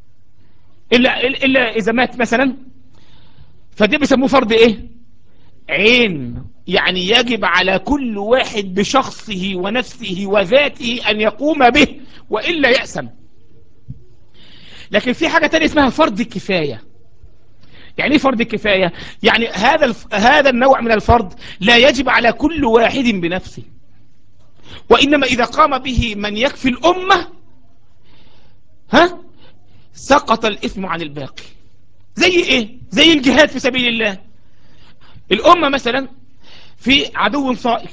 إلا إذا مات مثلا، فده بيسموه فرض إيه؟ عين. يعني يجب على كل واحد بشخصه ونفسه وذاته أن يقوم به، وإلا يأسم. لكن في حاجة تانية اسمها فرض الكفاية. يعني ايه فرض الكفاية؟ يعني هذا النوع من الفرض لا يجب على كل واحد بنفسه، وإنما إذا قام به من يكفي الأمة سقط الإثم عن الباقي. زي ايه؟ زي الجهاد في سبيل الله. الأمة مثلا في عدو صائل،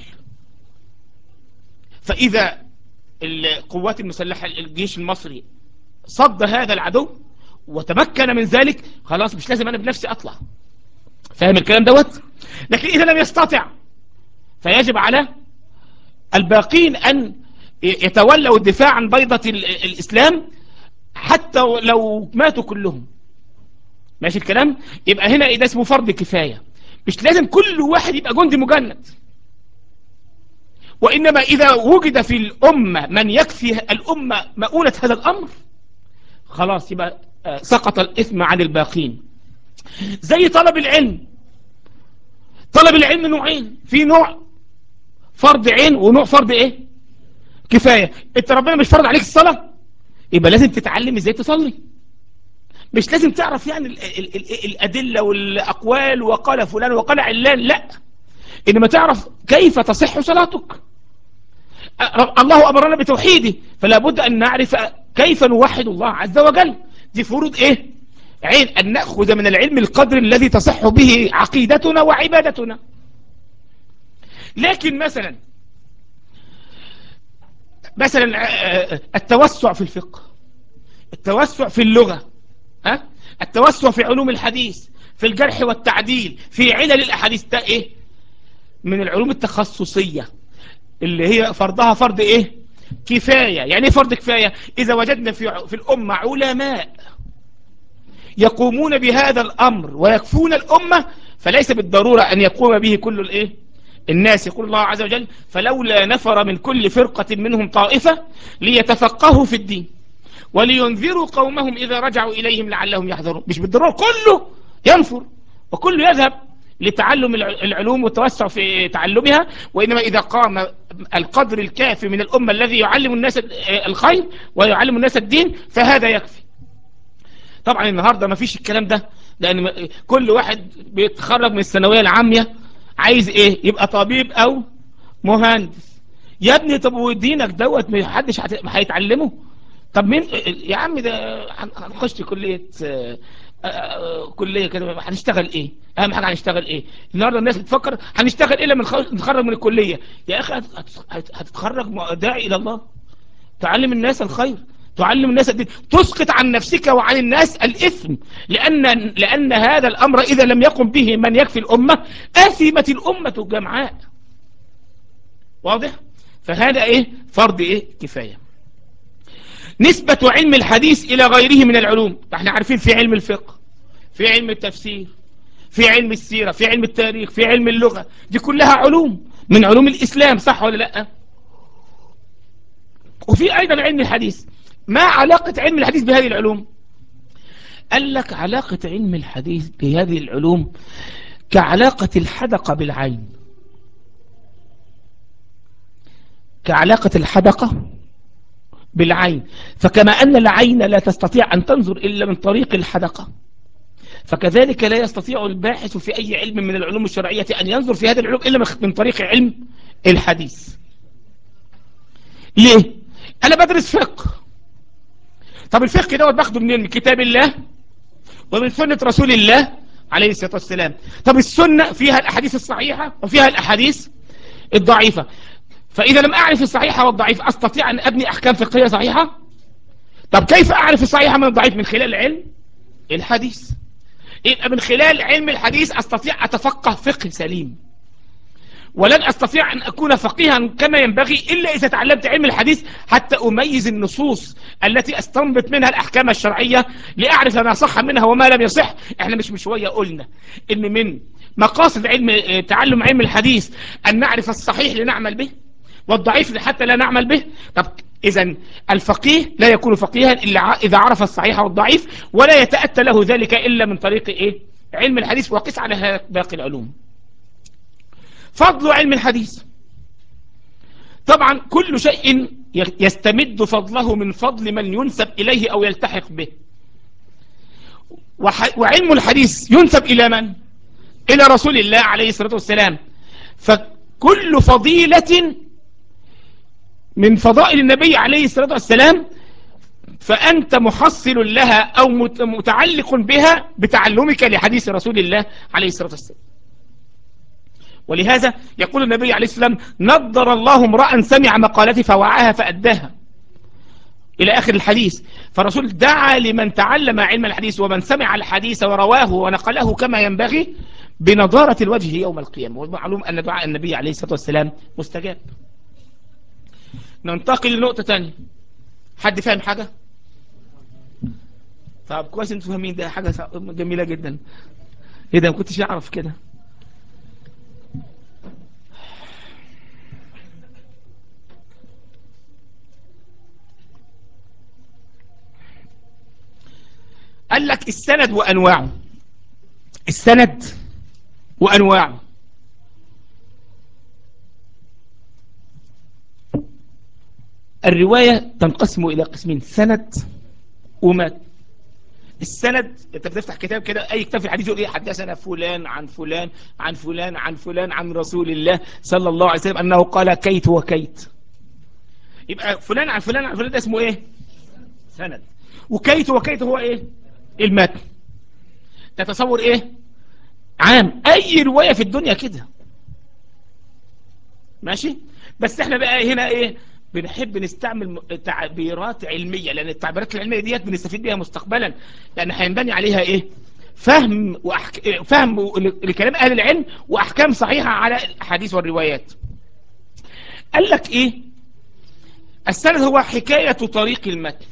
فإذا القوات المسلحة الجيش المصري صد هذا العدو وتمكن من ذلك، خلاص مش لازم أنا بنفسي أطلع. فاهم الكلام دوت؟ لكن إذا لم يستطع فيجب على الباقين أن يتولوا الدفاع عن بيضة الإسلام حتى لو ماتوا كلهم. ماشي الكلام؟ يبقى هنا ده اسمه فرض كفاية. مش لازم كل واحد يبقى جندي مجند، وإنما إذا وجد في الأمة من يكفي الأمة مؤونة هذا الأمر، خلاص يبقى سقط الإثم عن الباقين. زي طلب العلم. طلب العلم نوعين، في نوع فرض عين ونوع فرض إيه؟ كفاية. انت ربنا مش فرض عليك الصلاة، يبقى لازم تتعلم ازاي تصلي. مش لازم تعرف يعني الأدلة والأقوال وقال فلان وقال علان، لا، إنما تعرف كيف تصح صلاتك. الله أمرنا بتوحيده، فلا بد أن نعرف كيف نوحد الله عز وجل. دي فروض إيه؟ عين. أن نأخذ من العلم القدر الذي تصح به عقيدتنا وعبادتنا. لكن مثلا التوسع في الفقه، التوسع في اللغة، التوسع في علوم الحديث، في الجرح والتعديل، في علل الأحاديث، ده إيه؟ من العلوم التخصصية اللي هي فرضها فرض إيه؟ كفاية. يعني إيه فرض كفاية؟ إذا وجدنا في الأمة علماء يقومون بهذا الأمر ويكفون الأمة، فليس بالضرورة أن يقوم به كل الإيه؟ الناس. يقول الله عز وجل: فلولا نفر من كل فرقة منهم طائفة ليتفقهوا في الدين ولينذروا قومهم إذا رجعوا إليهم لعلهم يحذرون. مش بالضرورة كله ينفر وكله يذهب لتعلم العلوم والتوسع في تعلمها، وإنما إذا قام القدر الكافي من الأمة الذي يعلم الناس الخير ويعلم الناس الدين، فهذا يكفي. طبعا النهاردة ما فيش الكلام ده، لأن كل واحد بيتخرج من الثانوية العامية عايز إيه؟ يبقى طبيب أو مهندس. يا ابني طب ودينك دوت محدش هيتعلمه؟ طب مين يا عم؟ ده هنخش كلية كلية كده، هنشتغل ايه؟ اهم حاجة هنشتغل ايه؟ النهاردة الناس بتفكر هنشتغل ايه لما نتخرج من الكلية. يا اخي هتتخرج داعي الى الله، تعلم الناس الخير، تعلم الناس الدين، تسقط عن نفسك وعن الناس الإثم. لأن هذا الأمر إذا لم يقم به من يكفي الأمة آثمت الأمة جمعاء. واضح؟ فهذا ايه؟ فرض ايه؟ كفاية. نسبة علم الحديث إلى غيره من العلوم. احنا عارفين في علم الفقه، في علم التفسير، في علم السيرة، في علم التاريخ، في علم اللغة. دي كلها علوم من علوم الإسلام، صح ولا لا؟ وفي أيضا علم الحديث. ما علاقة علم الحديث بهذه العلوم؟ قال لك علاقة علم الحديث بهذه العلوم كعلاقة الحدقة بالعين. كعلاقة الحدقة بالعين. فكما أن العين لا تستطيع أن تنظر إلا من طريق الحدقة، فكذلك لا يستطيع الباحث في أي علم من العلوم الشرعية أن ينظر في هذه العلوم إلا من طريق علم الحديث. ليه؟ أنا بدرس فقه. طب الفقه دوت باخده منين؟ من كتاب الله ومن سنة رسول الله عليه الصلاة والسلام. طب السنة فيها الأحاديث الصحيحة وفيها الأحاديث الضعيفة. فإذا لم أعرف الصحيحة والضعيفة أستطيع أن أبني أحكام فقهية صحيحة؟ طب كيف أعرف الصحيحة من الضعيف؟ من خلال علم الحديث. يبقى من خلال علم الحديث أستطيع أتفقه فقه سليم. ولن أستطيع أن أكون فقيها كما ينبغي إلا إذا تعلمت علم الحديث حتى أميز النصوص التي أستنبط منها الأحكام الشرعية لأعرف ما صح منها وما لم يصح. إحنا مش شوية قلنا إن من مقاصد تعلم علم الحديث أن نعرف الصحيح لنعمل به والضعيف حتى لا نعمل به. طب إذن الفقيه لا يكون فقيها إلا إذا عرف الصحيح والضعيف، ولا يتأتى له ذلك إلا من طريق علم الحديث. وقس على باقي العلوم. فضل علم الحديث، طبعا كل شيء يستمد فضله من فضل من ينسب إليه أو يلتحق به. وعلم الحديث ينسب إلى من؟ إلى رسول الله عليه الصلاة والسلام. فكل فضيلة من فضائل النبي عليه الصلاة والسلام فأنت محصل لها أو متعلق بها بتعلمك لحديث رسول الله عليه الصلاة والسلام. ولهذا يقول النبي عليه الصلاة والسلام: نضر الله امرأ سمع مقالتي فوعاها فأداها، إلى آخر الحديث. فالرسول دعا لمن تعلم علم الحديث ومن سمع الحديث ورواه ونقله كما ينبغي بنضارة الوجه يوم القيامة. والمعلوم أن دعاء النبي عليه الصلاة والسلام مستجاب. ننتقل لنقطة تانية. حد فاهم حاجة؟ طب كويس انتوا فاهمين، ده حاجة جميلة جدا. ايه ده، ما كنتش اعرف كده. قال لك السند وانواعه. السند وانواعه. الرواية تنقسم الى قسمين: سند ومتن. السند انت بتفتح كتاب كده، اي كتاب في الحديث يقول ايه: حدثنا فلان عن فلان عن فلان عن فلان عن رسول الله صلى الله عليه وسلم انه قال كيت وكيت. يبقى فلان عن فلان عن فلان ده اسمه ايه؟ سند. وكيت وكيت هو ايه؟ المتن. تتصور ايه؟ عام. اي رواية في الدنيا كده ماشي. بس احنا بقى هنا ايه؟ بنحب نستعمل تعبيرات علمية، لأن التعبيرات العلمية ديت بنستفيد بيها مستقبلا، لأن هينبني عليها إيه؟ فهم فهم لكلام أهل العلم وأحكام صحيحة على الحديث والروايات. قال لك إيه؟ السند هو حكاية طريق المتن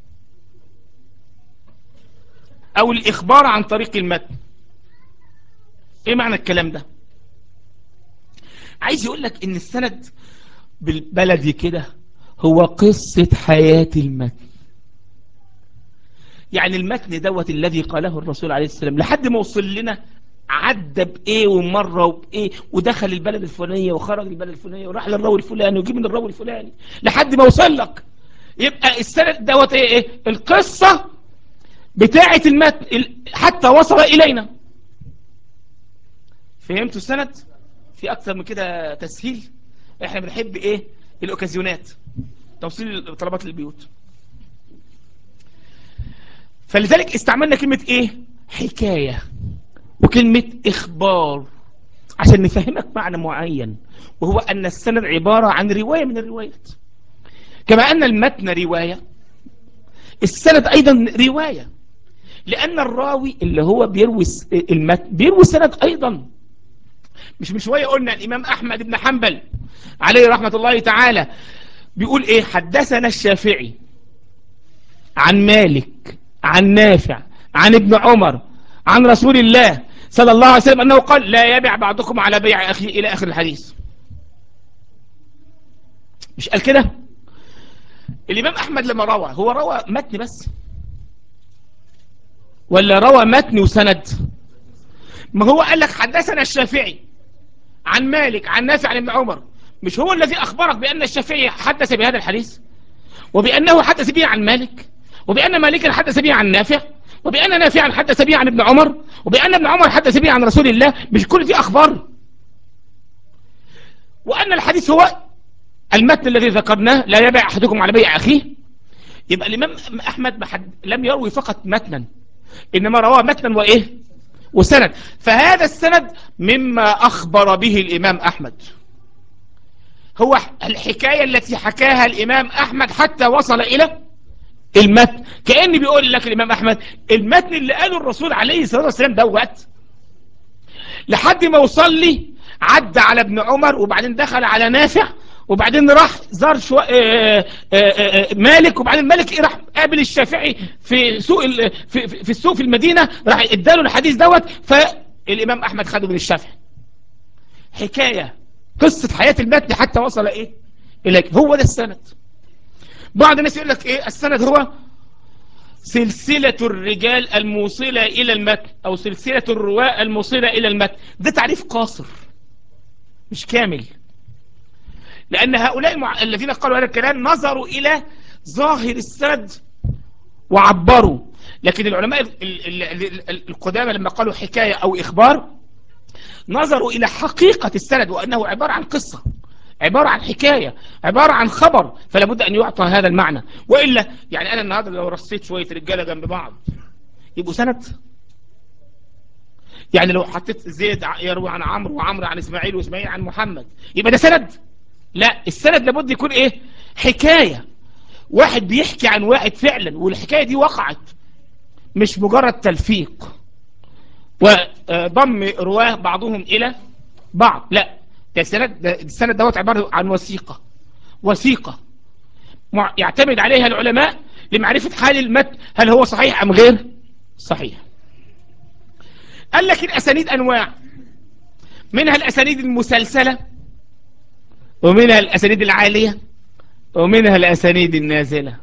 أو الإخبار عن طريق المتن. إيه معنى الكلام ده؟ عايز يقول لك إن السند بالبلدي كده هو قصة حياة المتن. يعني المتن دوت الذي قاله الرسول عليه السلام لحد ما وصل لنا عدى بإيه ومرة وبإيه ودخل البلد الفلانية وخرج البلد الفلانية وراح للراوي الفلاني وجيب من الراوي الفلاني لحد ما وصل لك. يبقى السند دوت إيه؟ القصة بتاعة المتن حتى وصل إلينا. فهمتوا السند؟ في أكثر من كده تسهيل. احنا بنحب إيه؟ الأوكازيونات، توصيل طلبات للبيوت. فلذلك استعملنا كلمة ايه؟ حكاية وكلمة اخبار عشان نفهمك معنى معين، وهو ان السند عبارة عن رواية من الروايات. كما ان المتن رواية، السند ايضا رواية، لان الراوي اللي هو بيروي المتن بيروي السند ايضا. مش من شوية قلنا الامام احمد بن حنبل عليه رحمة الله تعالى بيقول ايه؟ حدثنا الشافعي عن مالك عن نافع عن ابن عمر عن رسول الله صلى الله عليه وسلم أنه قال: لا يبيع بعضكم على بيع أخيه، إلى آخر الحديث. مش قال كده؟ الإمام أحمد لما روى، هو روى متن بس ولا روى متن وسند؟ ما هو قال لك حدثنا الشافعي عن مالك عن نافع عن ابن عمر. مش هو الذي أخبرك بأن الشافعي حدث بهذا الحديث وبأنه حدث به عن مالك وبأن مالكا حدث به عن نافع وبأن نافعا حدث به عن ابن عمر وبأن ابن عمر حدث به عن رسول الله؟ مش كل دي أخبار؟ وأن الحديث هو المتن الذي ذكرناه: لا يبيع أحدكم على بيع أخيه. يبقى الإمام أحمد لم يروي فقط متنا، إنما رواه متنا وإيه؟ وسند. فهذا السند مما أخبر به الإمام أحمد، هو الحكاية التي حكاها الإمام أحمد حتى وصل إلى المتن. كأني بيقول لك الإمام أحمد المتن اللي قاله الرسول عليه الصلاة والسلام دوت لحد ما وصل لي عدى على ابن عمر وبعدين دخل على نافع وبعدين راح زار مالك، وبعدين مالك راح قابل الشافعي في سوق في السوق في المدينة، راح اداله الحديث دوت، فالإمام أحمد خده من الشافعي. حكاية قصة حياة المتن حتى وصل إيه إليك. هو ده السند. بعض الناس يقول لك إيه السند؟ هو سلسلة الرجال الموصلة إلى المتن، أو سلسلة الرواة الموصلة إلى المتن. ده تعريف قاصر مش كامل، لأن هؤلاء الذين قالوا هذا الكلام نظروا إلى ظاهر السند وعبروا. لكن العلماء القدامى لما قالوا حكاية أو إخبار نظروا إلى حقيقة السند، وأنه عبارة عن قصة، عبارة عن حكاية، عبارة عن خبر، فلا بد أن يعطى هذا المعنى. وإلا يعني أنا النهاردة لو رصيت شوية رجالة جنب بعض يبقوا سند؟ يعني لو حطيت زيد يروي عن عمرو، وعمرو عن إسماعيل، وإسماعيل عن محمد، يبقى ده سند؟ لا، السند لابد يكون إيه؟ حكاية، واحد بيحكي عن واحد فعلا والحكاية دي وقعت، مش مجرد تلفيق وضم رواه بعضهم إلى بعض. لا، ده السند دوت عبارة عن وثيقة، وثيقة يعتمد عليها العلماء لمعرفة حال المتن هل هو صحيح أم غير صحيح. قال لك الأسانيد أنواع، منها الأسانيد المسلسلة، ومنها الأسانيد العالية، ومنها الأسانيد النازلة.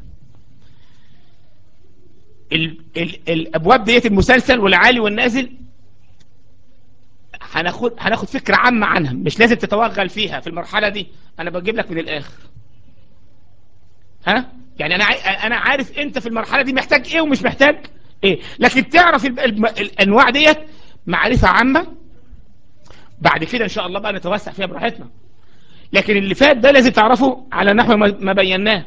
الأبواب ديت المسلسل والعالي والنازل هناخد فكرة عامة عنها، مش لازم تتوغل فيها في المرحلة دي، أنا بجيب لك من الآخر. ها يعني أنا عارف أنت في المرحلة دي محتاج إيه ومش محتاج إيه، لكن تعرف الأنواع ديت معرفة عامة. بعد كده إن شاء الله بقى نتوسع فيها براحتنا، لكن اللي فات ده لازم تعرفه على نحو ما بيناه.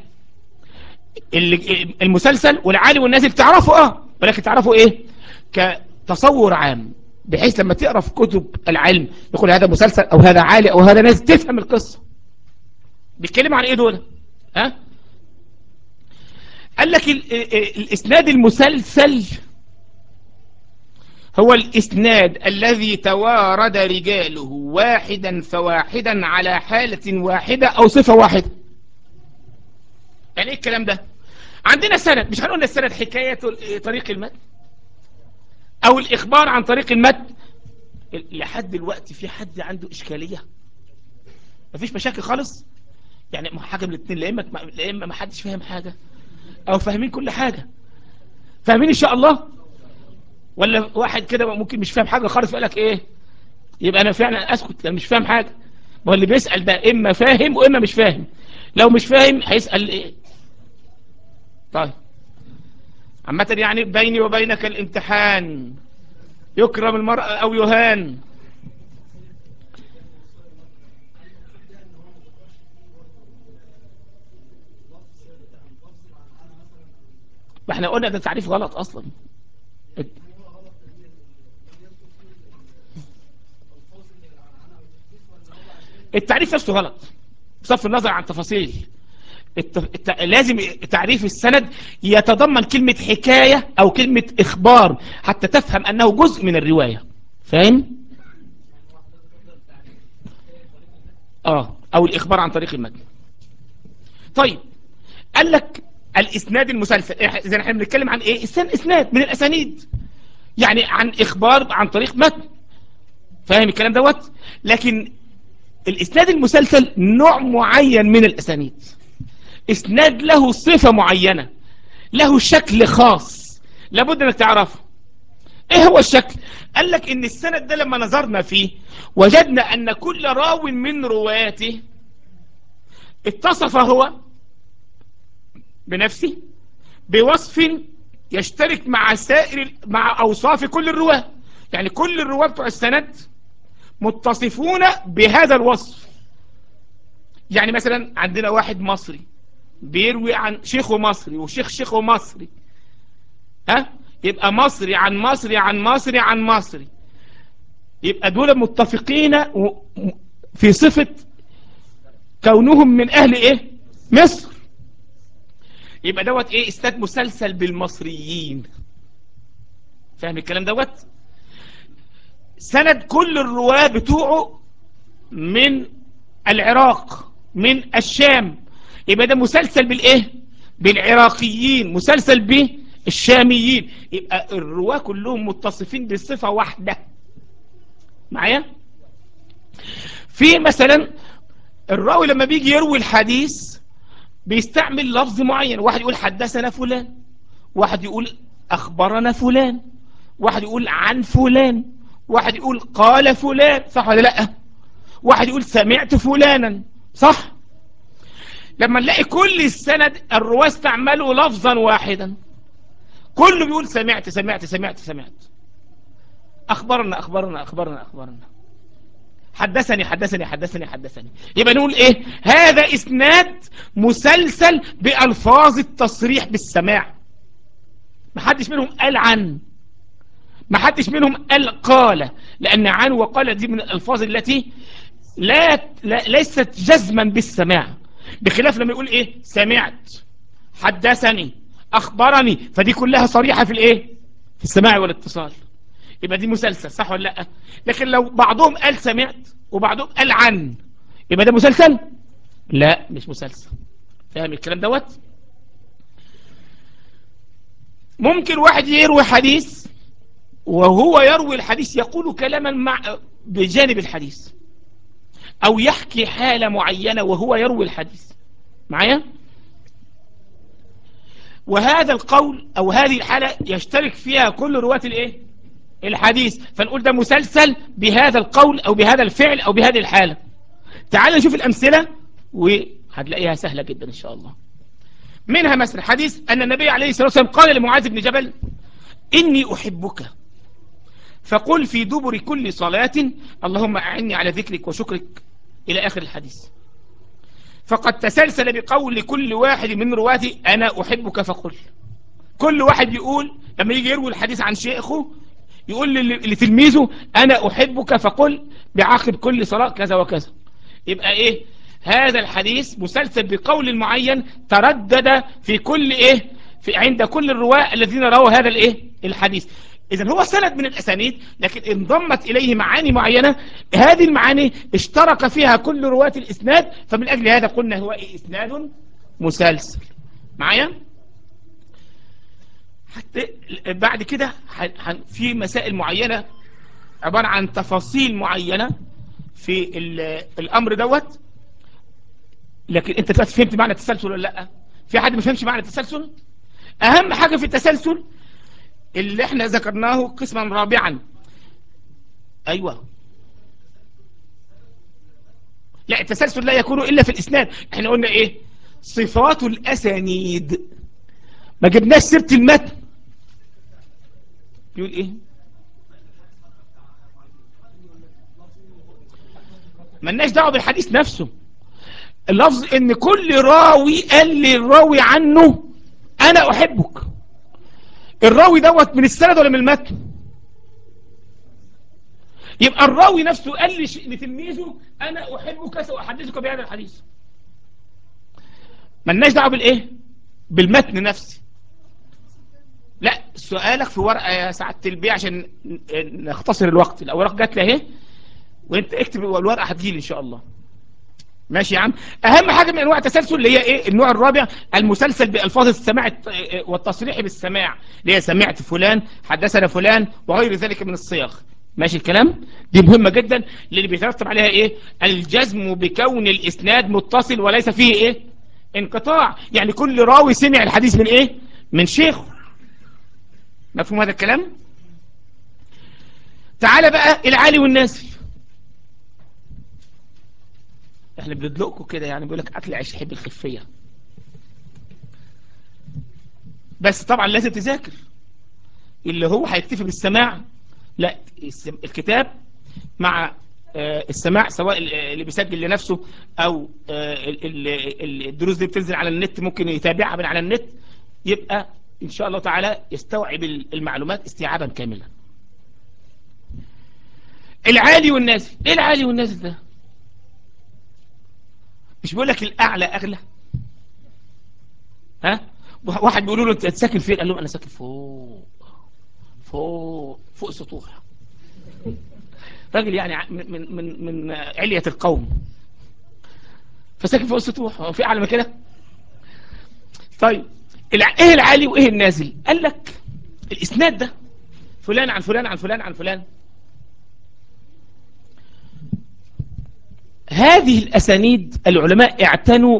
المسلسل والعالي والنازل تعرفه ولكن تعرفه ايه كتصور عام، بحيث لما تقرا في كتب العلم يقول هذا مسلسل او هذا عالي او هذا نازل تفهم القصه بيتكلموا عن ايه دول. ها قال لك الاسناد المسلسل هو الاسناد الذي توارد رجاله واحدا فواحدا على حالة واحدة او صفة واحدة. يعني ايه الكلام ده؟ عندنا سند، مش هنقول السند حكاية طريق المتن او الاخبار عن طريق المتن. لحد دلوقتي في حد عنده اشكالية؟ مفيش مشاكل خالص؟ يعني حاجة من الاثنين، لا اما ما حدش فاهم حاجة او فاهمين كل حاجة. فاهمين ان شاء الله؟ ولا واحد كده ممكن مش فاهم حاجة خالص يقول لك ايه، يبقى انا فعلا اسكت لان مش فاهم حاجة. ما هو اللي بيسأل ده اما فاهم واما مش فاهم. لو مش فاهم هيسأل ايه؟ طيب عامة يعني بيني وبينك الامتحان، يكرم المرأة او يهان. ما احنا قلنا ده تعريف غلط اصلا. التعريف نفسه غلط بصرف النظر عن تفاصيل. لازم تعريف السند يتضمن كلمة حكاية او كلمة اخبار حتى تفهم انه جزء من الرواية. فاهم؟ او الاخبار عن طريق المتن. طيب قال لك الاسناد المسلسل، اذا احنا بنتكلم عن ايه؟ اسناد من الاسانيد، يعني عن اخبار عن طريق متن. فاهم الكلام دوت؟ لكن الاسناد المسلسل نوع معين من الاسانيد، اسناد له صفة معينة، له شكل خاص لابد انك تعرفه. ايه هو الشكل؟ قال لك ان السند ده لما نظرنا فيه وجدنا ان كل راو من رواته اتصف هو بنفسه بوصف يشترك مع اوصاف كل الرواه. يعني كل الرواه بتوع السند متصفون بهذا الوصف. يعني مثلا عندنا واحد مصري بيروي عن شيخه مصري شيخه مصري، يبقى مصري عن مصري عن مصري عن مصري، يبقى دول متفقين في صفة كونهم من اهل ايه؟ مصر. يبقى دوت ايه؟ اسناد مسلسل بالمصريين. فاهم الكلام دوت؟ سند كل الرواه بتوعه من العراق، من الشام، يبقى ده مسلسل بالايه؟ بالعراقيين، مسلسل بالشاميين، يبقى الرواة كلهم متصفين بصفة واحدة. معايا؟ في مثلا الراوي لما بيجي يروي الحديث بيستعمل لفظ معين، واحد يقول حدثنا فلان، واحد يقول اخبرنا فلان، واحد يقول عن فلان، واحد يقول قال فلان، صح ولا لا؟ واحد يقول سمعت فلانا، صح؟ لما نلاقي كل السند الرواه استعملوا لفظا واحدا، كله بيقول سمعت سمعت سمعت سمعت، اخبرنا اخبرنا اخبرنا اخبرنا، حدثني حدثني حدثني حدثني، يبقى نقول ايه؟ هذا اسناد مسلسل بألفاظ التصريح بالسماع. محدش منهم قال عن، محدش منهم قال، لأن عن وقال دي من الألفاظ التي ليست جزما بالسماع، بخلاف لما يقول ايه؟ سمعت، حدثني، اخبرني، فدي كلها صريحة في الايه؟ في السماع والاتصال، يبقى دي مسلسل، صح ولا لا؟ لكن لو بعضهم قال سمعت وبعضهم قال عن، يبقى ده مسلسل؟ لا، مش مسلسل. فاهم الكلام دوت؟ ممكن واحد يروي حديث وهو يروي الحديث يقول كلاما بجانب الحديث، او يحكي حالة معينة وهو يروي الحديث. معايا؟ وهذا القول او هذه الحالة يشترك فيها كل رواة الايه؟ الحديث، فنقول ده مسلسل بهذا القول او بهذا الفعل او بهذه الحالة. تعال نشوف الامثلة وهتلاقيها سهلة جدا ان شاء الله. منها مثلا حديث ان النبي عليه الصلاة والسلام قال لمعاذ بن جبل: اني احبك، فقل في دبر كل صلاة اللهم اعني على ذكرك وشكرك، الى اخر الحديث. فقد تسلسل بقول كل واحد من رواتي انا احبك فقل. كل واحد يقول لما يجي يروي الحديث عن شيخه يقول لتلميذه انا احبك فقل بعقب كل صلاة كذا وكذا. يبقى ايه؟ هذا الحديث مسلسل بقول معين تردد في كل ايه؟ في عند كل الرواة الذين رووا هذا الايه؟ الحديث. اذا هو سند من الاسانيد لكن انضمت اليه معاني معينة، هذه المعاني اشترك فيها كل رواة الاسناد، فمن اجل هذا قلنا هو إيه؟ اسناد مسلسل. معايا؟ حتى بعد كده في مسائل معينة عبارة عن تفاصيل معينة في الامر دوت. لكن انت دلوقتي فهمت معنى التسلسل ولا لا؟ في حد ما فهمش معنى التسلسل؟ اهم حاجة في التسلسل اللي احنا ذكرناه قسما رابعا. ايوه، لا، التسلسل لا يكون الا في الاسناد. احنا قلنا ايه؟ صفات الاسانيد، ما جبناش سيرة المتن. يقول ايه؟ ملناش دعوه بالحديث نفسه. اللفظ ان كل راوي قال للراوي عنه انا احبك. الراوي دوت من السند ولا من المتن؟ يبقى الراوي نفسه قال لتلميذه انا احبك ساحدثك بهذا الحديث. ملناش دعوه بالايه؟ بالمتن نفسه. لا، سؤالك في ورقه يا سعاده البيع عشان نختصر الوقت. الاوراق جات لي اهي، وانت اكتب والورقه هتجيلي ان شاء الله. ماشي يا عم. اهم حاجه من انواع التسلسل اللي هي ايه؟ النوع الرابع المسلسل بالفاظ السماع والتصريح بالسماع، اللي هي سمعت فلان، حدثنا فلان، وغير ذلك من الصيغ. ماشي الكلام؟ دي مهمه جدا اللي بيترتب عليها ايه؟ الجزم بكون الاسناد متصل وليس فيه ايه؟ انقطاع. يعني كل راوي سمع الحديث من ايه؟ من شيخه. مفهوم هذا الكلام؟ تعال بقى العالي والنازل. احنا بندلقكم كده، يعني بيقول لك اكل عيش يحب الخفيه. بس طبعا لازم تذاكر. اللي هو هيكتفي بالسماع، لا، الكتاب مع السماع، سواء اللي بيسجل لنفسه او الدروس دي بتنزل على النت ممكن يتابعها من على النت، يبقى ان شاء الله تعالى يستوعب المعلومات استيعابا كاملا. العالي والنازل. ايه العالي والنازل ده؟ مش بيقول لك الاعلى اغلى؟ ها؟ واحد بيقولوا له انت ساكن فين؟ قال لهم انا ساكن فوق فوق فوق السطوح. راجل يعني من علية القوم، فساكن فوق السطوح، هو في اعلى من كده؟ طيب ايه العالي وايه النازل؟ قال لك الاسناد ده فلان عن فلان عن فلان عن فلان، هذه الاسانيد العلماء اعتنوا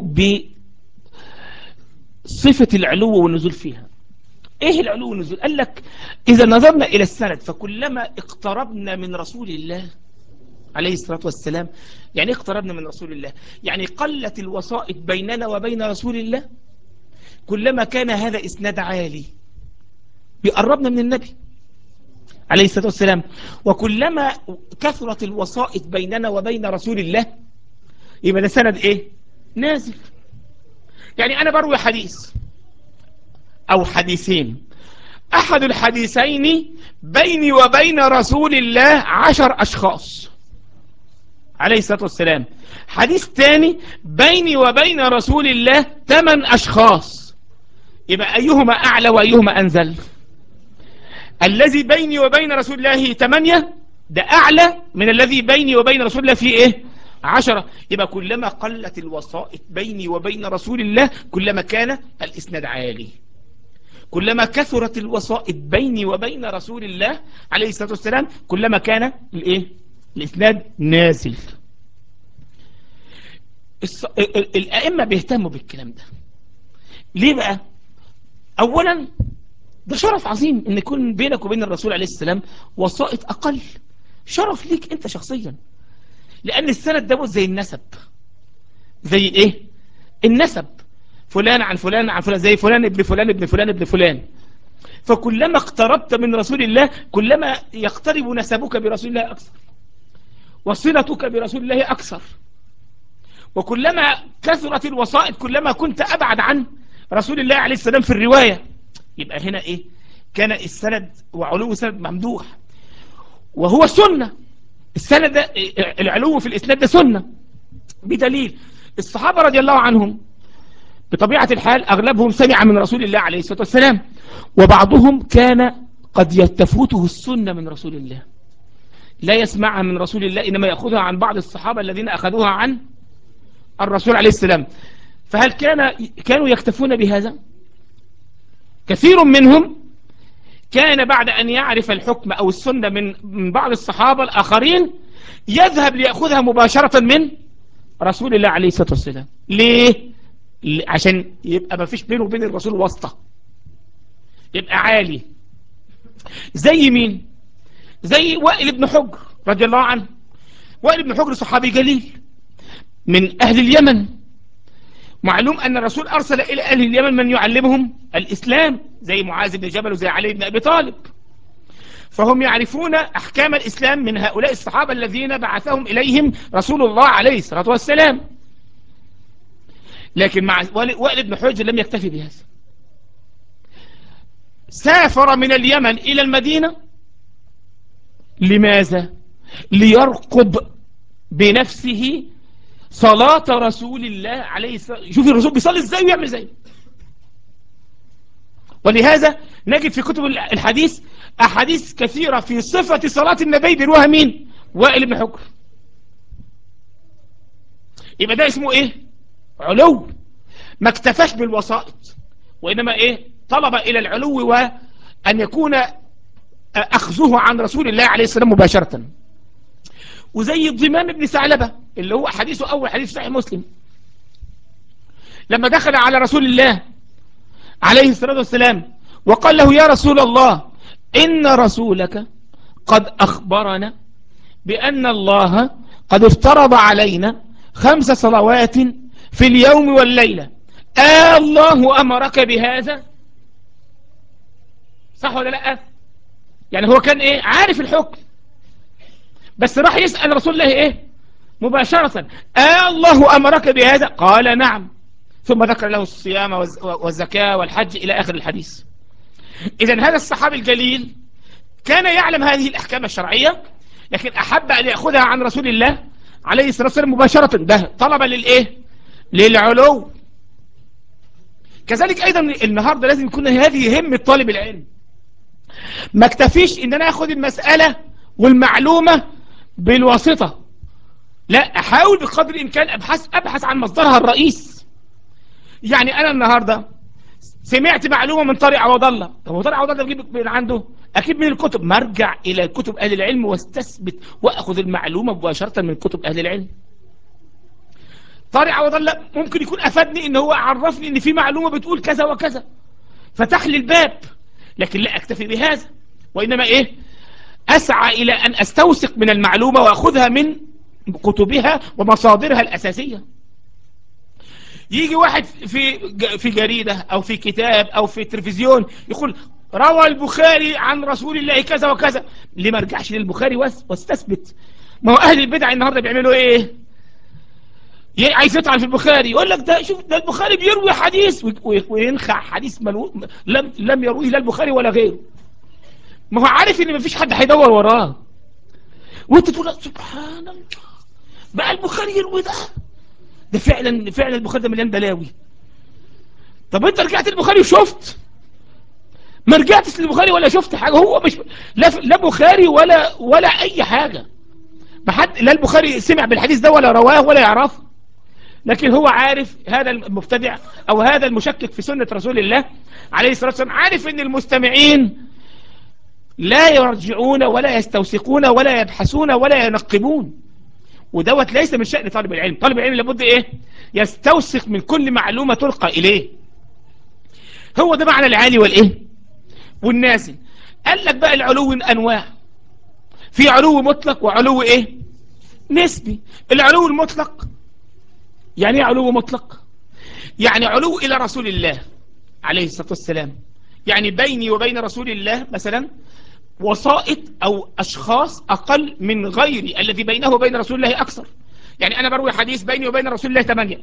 بصفة العلو والنزول فيها. ايه العلو والنزول؟ قال لك اذا نظرنا الى السند فكلما اقتربنا من رسول الله عليه الصلاة والسلام، يعني اقتربنا من رسول الله، يعني قلت الوسائط بيننا وبين رسول الله، كلما كان هذا اسناد عالي بيقربنا من النبي عليه الصلاة والسلام. وكلما كثرت الوسائط بيننا وبين رسول الله يبقى ده سند ايه؟ نازل. يعني انا بروي حديث او حديثين، احد الحديثين بيني وبين رسول الله 10 اشخاص عليه الصلاة والسلام، حديث تاني بيني وبين رسول الله 8 اشخاص، يبقى ايهما اعلى وايهما انزل؟ الذي بيني وبين رسول الله 8 ده اعلى من الذي بيني وبين رسول الله فيه ايه؟ 10. يبقى كلما قلت الوسائط بيني وبين رسول الله كلما كان الاسناد عالي، كلما كثرت الوسائط بيني وبين رسول الله عليه الصلاة والسلام كلما كان الايه؟ الاسناد نازل. الائمة بيهتموا بالكلام ده ليه بقى؟ اولا ده شرف عظيم ان يكون بينك وبين الرسول عليه السلام وسائط اقل، شرف ليك انت شخصيا، لان السند ده زي النسب. زي ايه؟ النسب، فلان عن فلان عن فلان، زي فلان ابن فلان ابن فلان ابن فلان. فكلما اقتربت من رسول الله كلما يقترب نسبك برسول الله اكثر، وصلتك برسول الله اكثر، وكلما كثرت الوسائط كلما كنت ابعد عن رسول الله عليه السلام في الرواية. يبقى هنا ايه؟ كان السند وعلو السند ممدوح، وهو سنة. السند ده العلو في الاسناد ده سنة، بدليل الصحابة رضي الله عنهم بطبيعة الحال اغلبهم سمع من رسول الله عليه الصلاة والسلام، وبعضهم كان قد تفوته السنة من رسول الله، لا يسمعها من رسول الله انما يأخذها عن بعض الصحابة الذين اخذوها عن الرسول عليه السلام. فهل كانوا يكتفون بهذا؟ كثير منهم كان بعد أن يعرف الحكم أو السنة من بعض الصحابة الآخرين يذهب ليأخذها مباشرة من رسول الله عليه الصلاة والسلام. ليه؟ عشان يبقى ما فيش بينه وبين الرسول واسطة، يبقى عالي. زي مين؟ زي وائل بن حجر رضي الله عنه. وائل بن حجر صحابي جليل من أهل اليمن، معلوم أن الرسول أرسل إلى أهل اليمن من يعلمهم الإسلام زي معاذ بن جبل وزي علي بن أبي طالب، فهم يعرفون أحكام الإسلام من هؤلاء الصحابة الذين بعثهم إليهم رسول الله عليه الصلاة والسلام. لكن مع وائل بن حجر لم يكتفي بهذا، سافر من اليمن إلى المدينة. لماذا؟ ليرقب بنفسه صلاة رسول الله عليه الصلاة والسلام، شوف الرسول بيصلي ازاي ويعمل ازاي. ولهذا نجد في كتب الحديث أحاديث كثيرة في صفة صلاة النبي بيروها مين؟ وائل بن حجر. يبقى ده اسمه ايه؟ علو. ما اكتفاش بالوسائط، وإنما ايه؟ طلب إلى العلو وأن يكون أخذه عن رسول الله عليه السلام مباشرة. وزي الضمام بن ثعلبة اللي هو حديثه أول حديث صحيح مسلم، لما دخل على رسول الله عليه الصلاة والسلام وقال له يا رسول الله إن رسولك قد أخبرنا بأن الله قد افترض علينا 5 صلوات في اليوم والليلة، الله أمرك بهذا؟ صح ولا لا؟ يعني هو كان ايه؟ عارف الحكم، بس راح يسأل رسول الله ايه؟ مباشرة، الله أمرك بهذا؟ قال نعم. ثم ذكر له الصيام والزكاة والحج إلى آخر الحديث. إذن هذا الصحابي الجليل كان يعلم هذه الأحكام الشرعية، لكن أحب أن يأخذها عن رسول الله عليه الصلاة والسلام مباشرة، ده طلب للإيه؟ للعلو. كذلك أيضا النهاردة لازم يكون هذه همة طالب العلم، ما اكتفيش إن أنا أخذ المسألة والمعلومة بالواسطة، لا، احاول بقدر الامكان ابحث عن مصدرها الرئيس. يعني انا النهارده سمعت معلومه من طارق عوض الله، طب هو طارق عوض الله بجيب من عنده؟ اكيد من الكتب. ما ارجع الى كتب اهل العلم واستثبت واخذ المعلومه مباشره من كتب اهل العلم. طارق عوض الله ممكن يكون افادني ان هو عرفني ان في معلومه بتقول كذا وكذا، فتح لي الباب، لكن لا اكتفي بهذا، وانما ايه، اسعى الى ان استوثق من المعلومه واخذها من كتبها ومصادرها الاساسيه. يجي واحد في جريدة أو في كتاب أو في تلفزيون يقول روى البخاري عن رسول الله كذا وكذا، ليه ما ارجعش للبخاري واستثبت؟ ما هو أهل البدع النهاردة بيعملوا إيه؟ عايز يطعن في البخاري، يقول لك ده شوف ده البخاري بيروي حديث وينخع حديث لم يرويه لا البخاري ولا غيره. ما هو عارف ان مفيش حد هيدور وراه، وانت تقول سبحان الله بقى البخاري يروي ده فعلا البخاري ده مليان بلاوي. طب انت رجعت للبخاري وشفت؟ ما رجعتش للبخاري ولا شفت حاجه. هو مش لا بخاري ولا اي حاجه. ما حد لا البخاري سمع بالحديث ده ولا رواه ولا يعرفه، لكن هو عارف هذا المبتدع او هذا المشكك في سنه رسول الله عليه الصلاه والسلام، عارف ان المستمعين لا يرجعون ولا يستوثقون ولا يبحثون ولا ينقبون، ودوت ليس من شأن طالب العلم. طالب العلم لابد ايه؟ يستوثق من كل معلومه تلقى اليه. هو ده معنى العالي والايه والنازل. قال لك بقى العلو انواع، في علو مطلق وعلو ايه نسبي. العلو المطلق يعني ايه علو مطلق؟ يعني علو الى رسول الله عليه الصلاة والسلام، يعني بيني وبين رسول الله مثلا وسائط او اشخاص اقل من غيري الذي بينه وبين رسول الله اكثر. يعني انا بروي حديث بيني وبين رسول الله 8،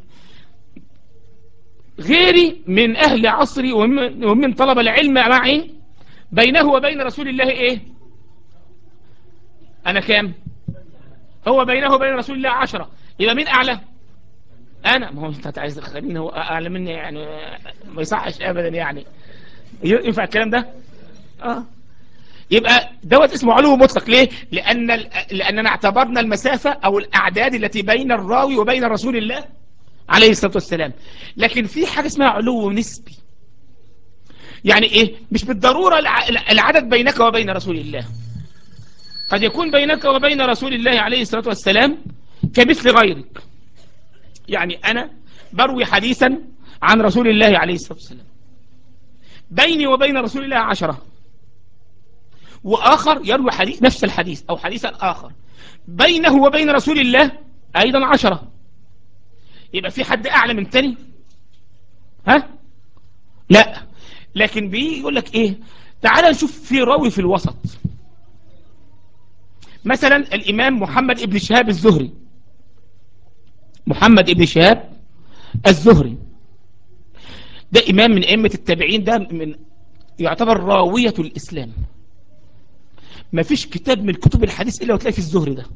غيري من اهل عصري ومن طلب العلم معي بينه وبين رسول الله ايه؟ انا كام؟ هو بينه وبين رسول الله 10، يبقى مين اعلى؟ انا. ما هو انت عايز تخليني هو اعلى مني يعني؟ ما يصحش ابدا يعني. ينفع الكلام ده؟ يبقى دوت اسمه علو مطلق. ليه؟ لاننا اعتبرنا المسافه او الاعداد التي بين الراوي وبين رسول الله عليه الصلاه والسلام. لكن في حاجه اسمها علو نسبي. يعني ايه؟ مش بالضروره العدد بينك وبين رسول الله، قد يكون بينك وبين رسول الله عليه الصلاه والسلام كمثل غيرك. يعني أنا بروي حديثا عن رسول الله عليه الصلاة والسلام، بيني وبين رسول الله 10، وآخر يروي حديث نفس الحديث أو حديثا آخر بينه وبين رسول الله أيضا 10، يبقى في حد أعلى من تاني؟ ها؟ لا. لكن بيقول لك إيه؟ تعال نشوف في راوي في الوسط، مثلا الإمام محمد ابن شهاب الزهري. محمد ابن شهاب الزهري ده إمام من أئمة التابعين، ده من يعتبر راوية الإسلام. ما فيش كتاب من كتب الحديث إلا وتلاقي في الزهري ده،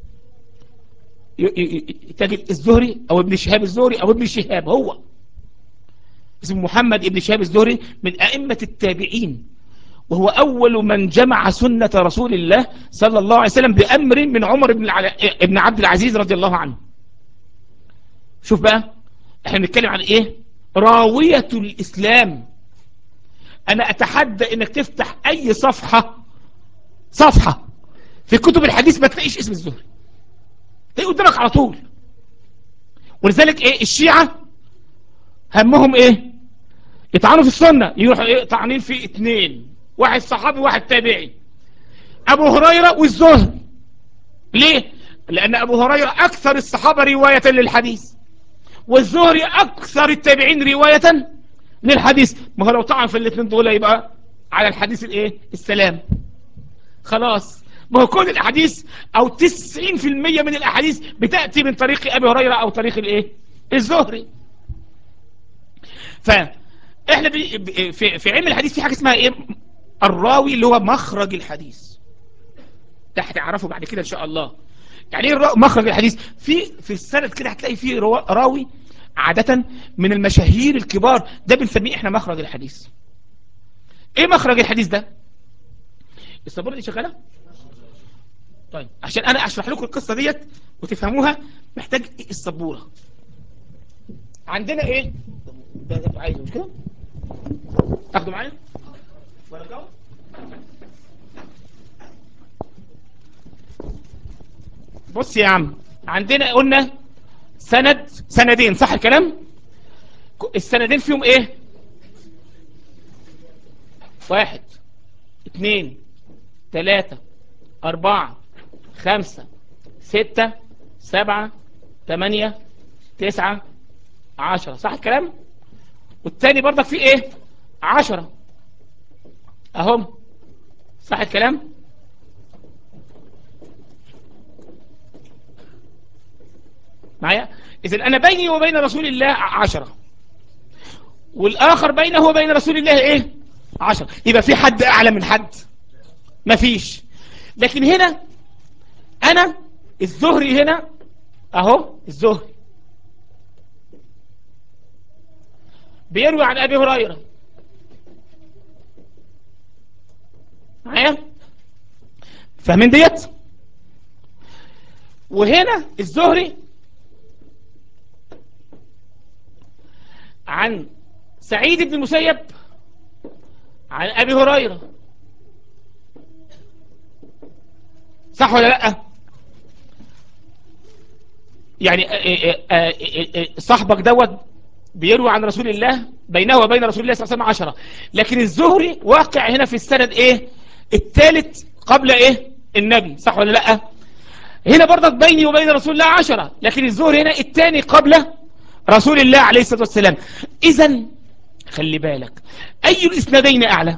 تجد الزهري أو ابن شهاب الزهري أو ابن شهاب، هو اسمه محمد ابن شهاب الزهري من أئمة التابعين، وهو أول من جمع سنة رسول الله صلى الله عليه وسلم بأمر من عمر بن عبد العزيز رضي الله عنه. شوف بقى احنا بنتكلم عن ايه؟ راوية الإسلام. أنا أتحدى إنك تفتح أي صفحة في كتب الحديث ما تلاقيش اسم الزهري، تلاقيه قدامك على طول. ولذلك ايه الشيعة همهم ايه؟ يطعنوا في السنة، يروحوا ايه طعنين في 2، واحد صحابي وواحد تابعي، ابو هريرة والزهري. ليه؟ لان ابو هريرة اكثر الصحابة رواية للحديث، والزهري اكثر التابعين رواية للحديث. ما هو لو طعن في الاثنين دول يبقى على الحديث الايه السلام، خلاص. ما هو كل الاحاديث او 90% من الاحاديث بتأتي من طريق ابي هريرة او طريق الايه الزهري. فاحنا في علم الحديث في حاجة اسمها ايه؟ الراوي، اللي هو مخرج الحديث. ده هتعرفه بعد كده ان شاء الله. يعني ايه مخرج الحديث؟ في السند كده هتلاقي فيه راوي عادة من المشاهير الكبار، ده بنسميه احنا مخرج الحديث. ايه مخرج الحديث ده؟ السبورة دي شغالة؟ طيب عشان انا اشرح لكم القصة ديت وتفهموها محتاج السبورة. عندنا ايه ده عايزه مش كده؟ تاخدوا معايا ورجعوا. بص يا عم، عندنا قلنا سندين، صح الكلام؟ السندين فيهم ايه؟ 1 2 3 4 5 6 7 8 9 10، صح الكلام؟ والتاني برضك فيه ايه؟ 10 اهم، صح الكلام؟ معايا؟ اذا انا بيني وبين رسول الله 10، والاخر بينه وبين رسول الله ايه؟ 10. يبقى في حد اعلى من حد؟ مفيش. لكن هنا انا الزهري هنا اهو، الزهري بيروي عن ابي هريره، معايا؟ فاهمين ديت؟ وهنا الزهري عن سعيد بن المسيب عن ابي هريره، صح ولا لا؟ يعني صاحبك دوت بيروي عن رسول الله، بينه وبين رسول الله صلى الله عليه وسلم 10، لكن الزهري واقع هنا في السند ايه؟ الثالث قبل ايه؟ النبي، صح ولا لا؟ هنا برضك بيني وبين رسول الله 10، لكن الزهري هنا الثاني قبل رسول الله عليه الصلاة والسلام. اذا خلي بالك، اي الاسنادين اعلى؟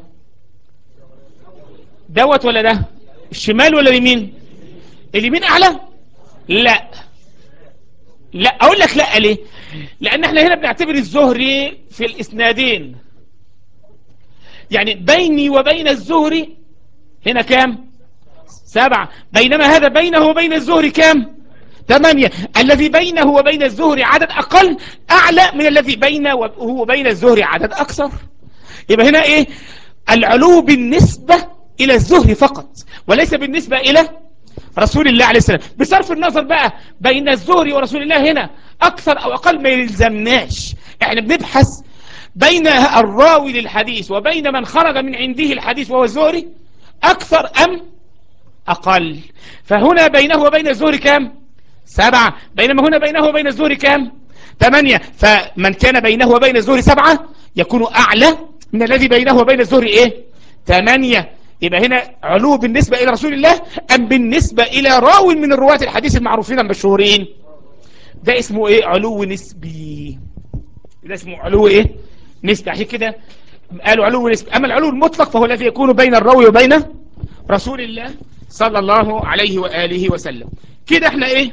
دوت ولا ده؟ الشمال ولا اليمين؟ اليمين اعلى؟ لا لا، اقول لك لا ليه؟ لان احنا هنا بنعتبر الزهري في الاسنادين، يعني بيني وبين الزهري هنا كام؟ 7، بينما هذا بينه وبين الزهري كام؟ 8. الذي بينه وبين الزهري عدد اقل اعلى من الذي بينه وبين الزهري عدد اكثر. يبقى هنا ايه؟ العلو بالنسبة الى الزهري فقط، وليس بالنسبة الى رسول الله عليه السلام. بصرف النظر بقى بين الزهري ورسول الله هنا اكثر او اقل ما يلزمناش، احنا بنبحث بين الراوي للحديث وبين من خرج من عنده الحديث وهو الزهري اكثر ام اقل. فهنا بينه وبين الزهري كام؟ 7، بينما هنا بينه وبين الزهري كام؟ 8. فمن كان بينه وبين الزهري 7 يكون اعلى من الذي بينه وبين الزهري ايه؟ 8. يبقى هنا علو بالنسبة إلى رسول الله أم بالنسبة إلى راوي من الرواة الحديث المعروفين المشهورين؟ ده اسمه إيه؟ علو نسبي. ده اسمه علو إيه؟ نسبي. عشان كده قالوا علو نسبي. أما العلو المطلق فهو الذي يكون بين الراوي وبين رسول الله صلى الله عليه وآله وسلم. كده احنا إيه؟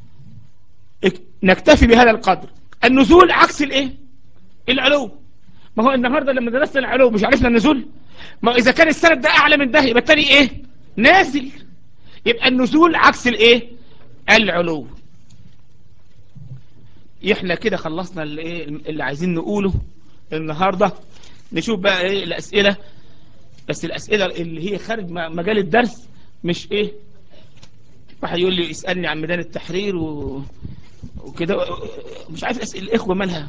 نكتفي بهذا القدر. النزول عكس الإيه؟ العلو. ما هو النهاردة لما درسنا العلو مش عرفنا النزول؟ ما إذا كان السند ده أعلى من ده يبقى التاني إيه؟ نازل. يبقى النزول عكس الإيه؟ العلو. إحنا كده خلصنا اللي عايزين نقوله النهاردة. نشوف بقى إيه الأسئلة، بس الأسئلة اللي هي خارج مجال الدرس، مش إيه؟ واحد يقول لي اسألني عن ميدان التحرير وكده، مش عارف أسئلة الإخوة مالها.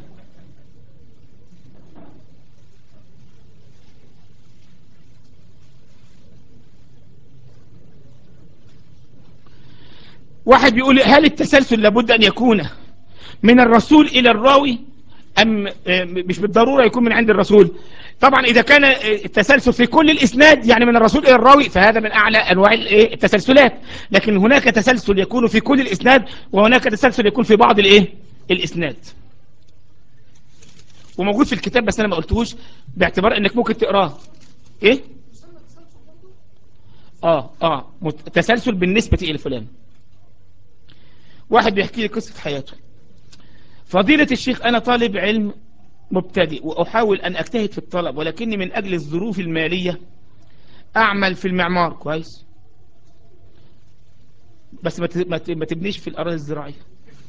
واحد بيقول هل التسلسل لابد أن يكون من الرسول إلى الراوي أم مش بالضرورة يكون من عند الرسول؟ طبعا إذا كان التسلسل في كل الإسناد يعني من الرسول إلى الراوي فهذا من أعلى أنواع التسلسلات. لكن هناك تسلسل يكون في كل الإسناد، وهناك تسلسل يكون في بعض الإسناد، وموجود في الكتاب بس أنا ما قلتهوش باعتبار أنك ممكن تقراه. إيه؟ تسلسل بالنسبة إلى فلان. واحد بيحكي لي قصة حياته: فضيلة الشيخ، أنا طالب علم مبتدئ وأحاول أن أجتهد في الطلب، ولكني من أجل الظروف المالية أعمل في المعمار. كويس، بس ما تبنيش في الأراضي الزراعية،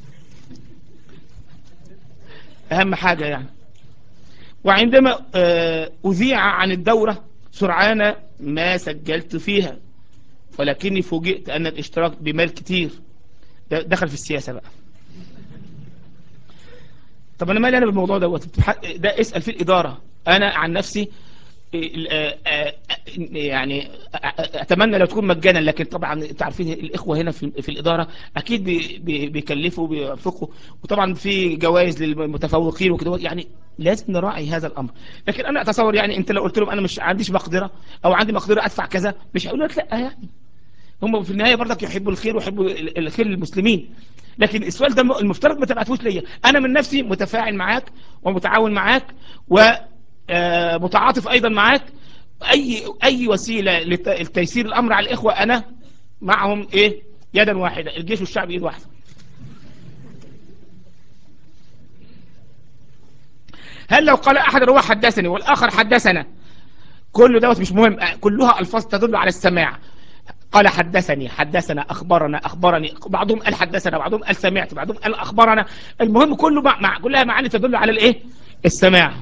أهم حاجة يعني. وعندما أذيع عن الدورة سرعان ما سجلت فيها، ولكني فوجئت أن الاشتراك بمال كتير دخل في السياسة بقى. طب أنا مالي أنا بالموضوع ده اسأل في الإدارة. أنا عن نفسي يعني اتمنى لو تكون مجانا، لكن طبعا تعرفين الاخوه هنا في الاداره اكيد بيكلفوا وبينفقوا، وطبعا في جوائز للمتفوقين وكده، يعني لازم نراعي هذا الامر. لكن انا اتصور يعني انت لو قلت لهم انا مش عنديش مقدره او عندي مقدره ادفع كذا، مش هيقولوا لك لا. يعني هم في النهايه برضك يحبوا الخير ويحبوا الخير للمسلمين. لكن السؤال ده المفترض ما تبعتوش ليا، انا من نفسي متفاعل معاك ومتعاون معاك ومتعاطف ايضا معاك. اي وسيله لتيسير الامر على الاخوه انا معهم، ايه، يدا واحده. الجيش والشعب ايد واحده. هل لو قال احد هو حدثني والاخر حدثنا، كل دوت مش مهم، كلها الفاظ تدل على السماع. قال حدثني، حدثنا، اخبرنا، اخبرني، بعضهم قال حدثنا، بعضهم قال سمعت، بعضهم قال اخبرنا. المهم كله كلها معاني تدل على الايه، السماع.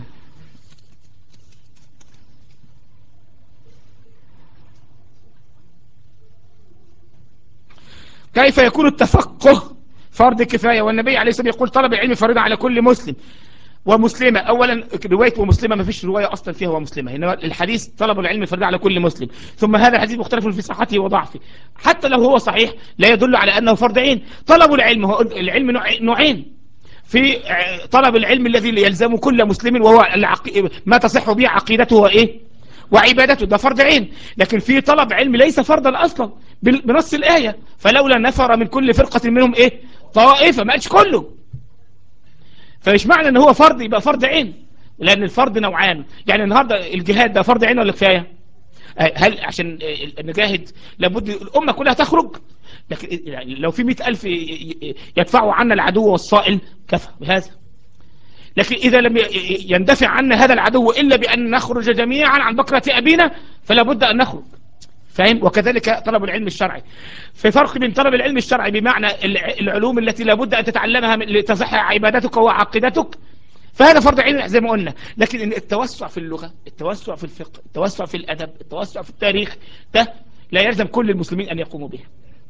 كيف يكون التفقه فرض كفايه والنبي عليه الصلاه والسلام يقول طلب العلم فريضه على كل مسلم ومسلمة؟ أولا رواية ومسلمة ما فيش رواية أصلا فيها ومسلمة، إنما الحديث طلب العلم فرض على كل مسلم. ثم هذا الحديث مختلف في صحته وضعفه، حتى لو هو صحيح لا يدل على أنه فرض عين. طلب العلم، هو العلم نوعين: في طلب العلم الذي يلزم كل مسلم وهو ما تصح به عقيدته وإيه وعبادته، ده فرض عين. لكن في طلب علم ليس فرضا أصلا بنص الآية: فلولا نفر من كل فرقة منهم إيه طائفة، ما قالش كله. فمش معنى ان هو فرض يبقى فرض عين، لان الفرض نوعان. يعني النهارده الجهاد ده فرض عين ولا كفايه؟ هل عشان نجاهد لابد الامه كلها تخرج؟ لكن يعني لو في 100,000 يدفعوا عنا العدو والصائل كفى بهذا. لكن اذا لم يندفع عنا هذا العدو الا بان نخرج جميعا عن بكره ابينا، فلا بد ان نخرج. فاهم؟ وكذلك طلب العلم الشرعي. في فرق بين طلب العلم الشرعي بمعنى العلوم التي لابد أن تتعلمها لتصح عبادتك وعقيدتك، فهذا فرض عين زي ما قلنا. لكن التوسع في اللغة، التوسع في الفقه، التوسع في الأدب، التوسع في التاريخ، ده لا يلزم كل المسلمين أن يقوموا به.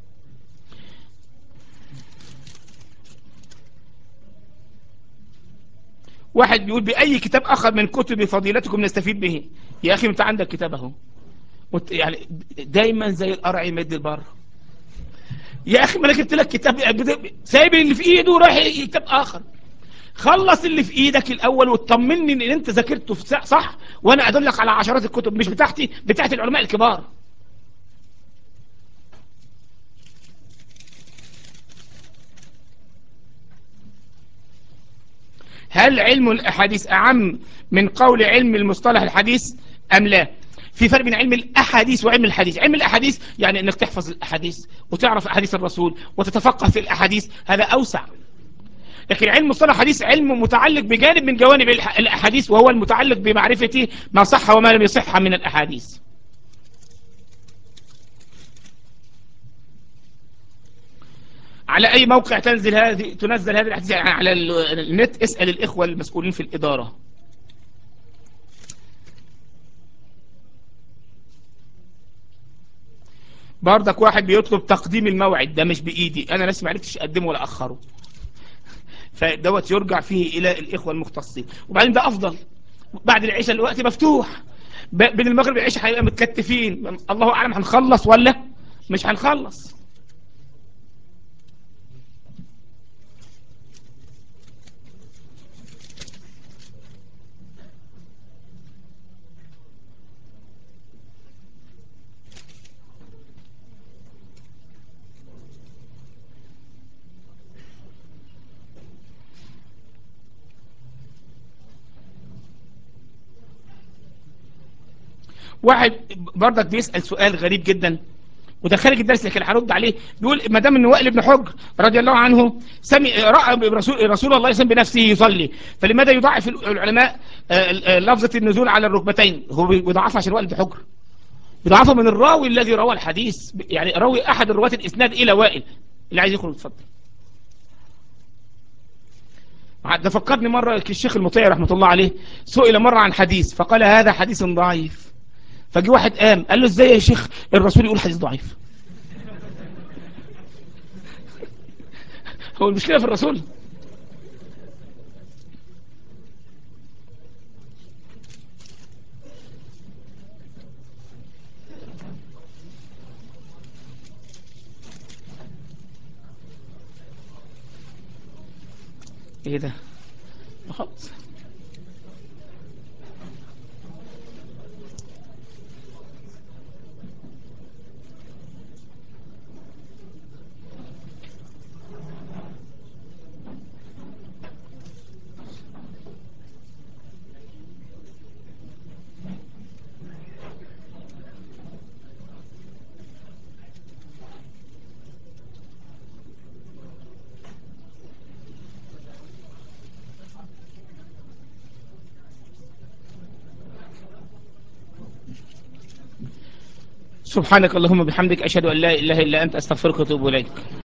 واحد بيقول بأي كتاب آخر من كتب فضيلتكم نستفيد به؟ يا أخي أنت عندك كتاب أهو، يعني دايما زي القرع يمد البر. يا أخي ما أنا جبت لك كتاب، سايب اللي في إيده ورايح كتاب آخر. خلص اللي في ايدك الاول وتطمني ان انت ذاكرته صح، وانا ادلك على عشرات الكتب مش بتاعتي، بتاعت العلماء الكبار. هل علم الاحاديث اعم من قول علم المصطلح الحديث ام لا؟ في فرق بين علم الاحاديث وعلم الحديث. علم الاحاديث يعني انك تحفظ الاحاديث وتعرف احاديث الرسول وتتفقه في الاحاديث، هذا اوسع. لكن علم مصطلح الحديث علم متعلق بجانب من جوانب الاحاديث، وهو المتعلق بمعرفة ما صح وما لم يصح من الاحاديث. على أي موقع تنزل هذه الأحاديث؟ يعني على النت، اسأل الإخوة المسؤولين في الإدارة. برضك واحد بيطلب تقديم الموعد، ده مش بإيدي أنا، نفسي ما عرفتش أقدمه ولا أخره، فدوت يرجع فيه إلى الإخوة المختصين. وبعدين ده أفضل بعد العشاء، الوقت مفتوح، بين المغرب والعشاء هيبقى متكتفين، الله أعلم هنخلص ولا مش هنخلص. واحد برضك بيسأل سؤال غريب جدا، وده خارج الدرس لكن هرد عليه. بيقول ما دام ان وائل بن حجر رضي الله عنه راى رسول الله يسمي بنفسه يصلي، فلماذا يضعف العلماء لفظه النزول على الركبتين؟ هو بيضعفها عشان وائل بن حجر، بيضعفها من الراوي الذي روى الحديث، يعني راوي احد الرواة الاسناد الى وائل. اللي عايز يخرج اتفضل. ده فكرني مره الشيخ المطيع رحمه الله عليه سئل مره عن حديث فقال هذا حديث ضعيف، فجي واحد قام قال له ازاي يا شيخ الرسول يقول حديث ضعيف؟ هو المشكلة في الرسول. ايه ده؟ خلاص. سبحانك اللهم بحمدك، أشهد أن لا إله إلا أنت، أستغفرك وأتوب إليك.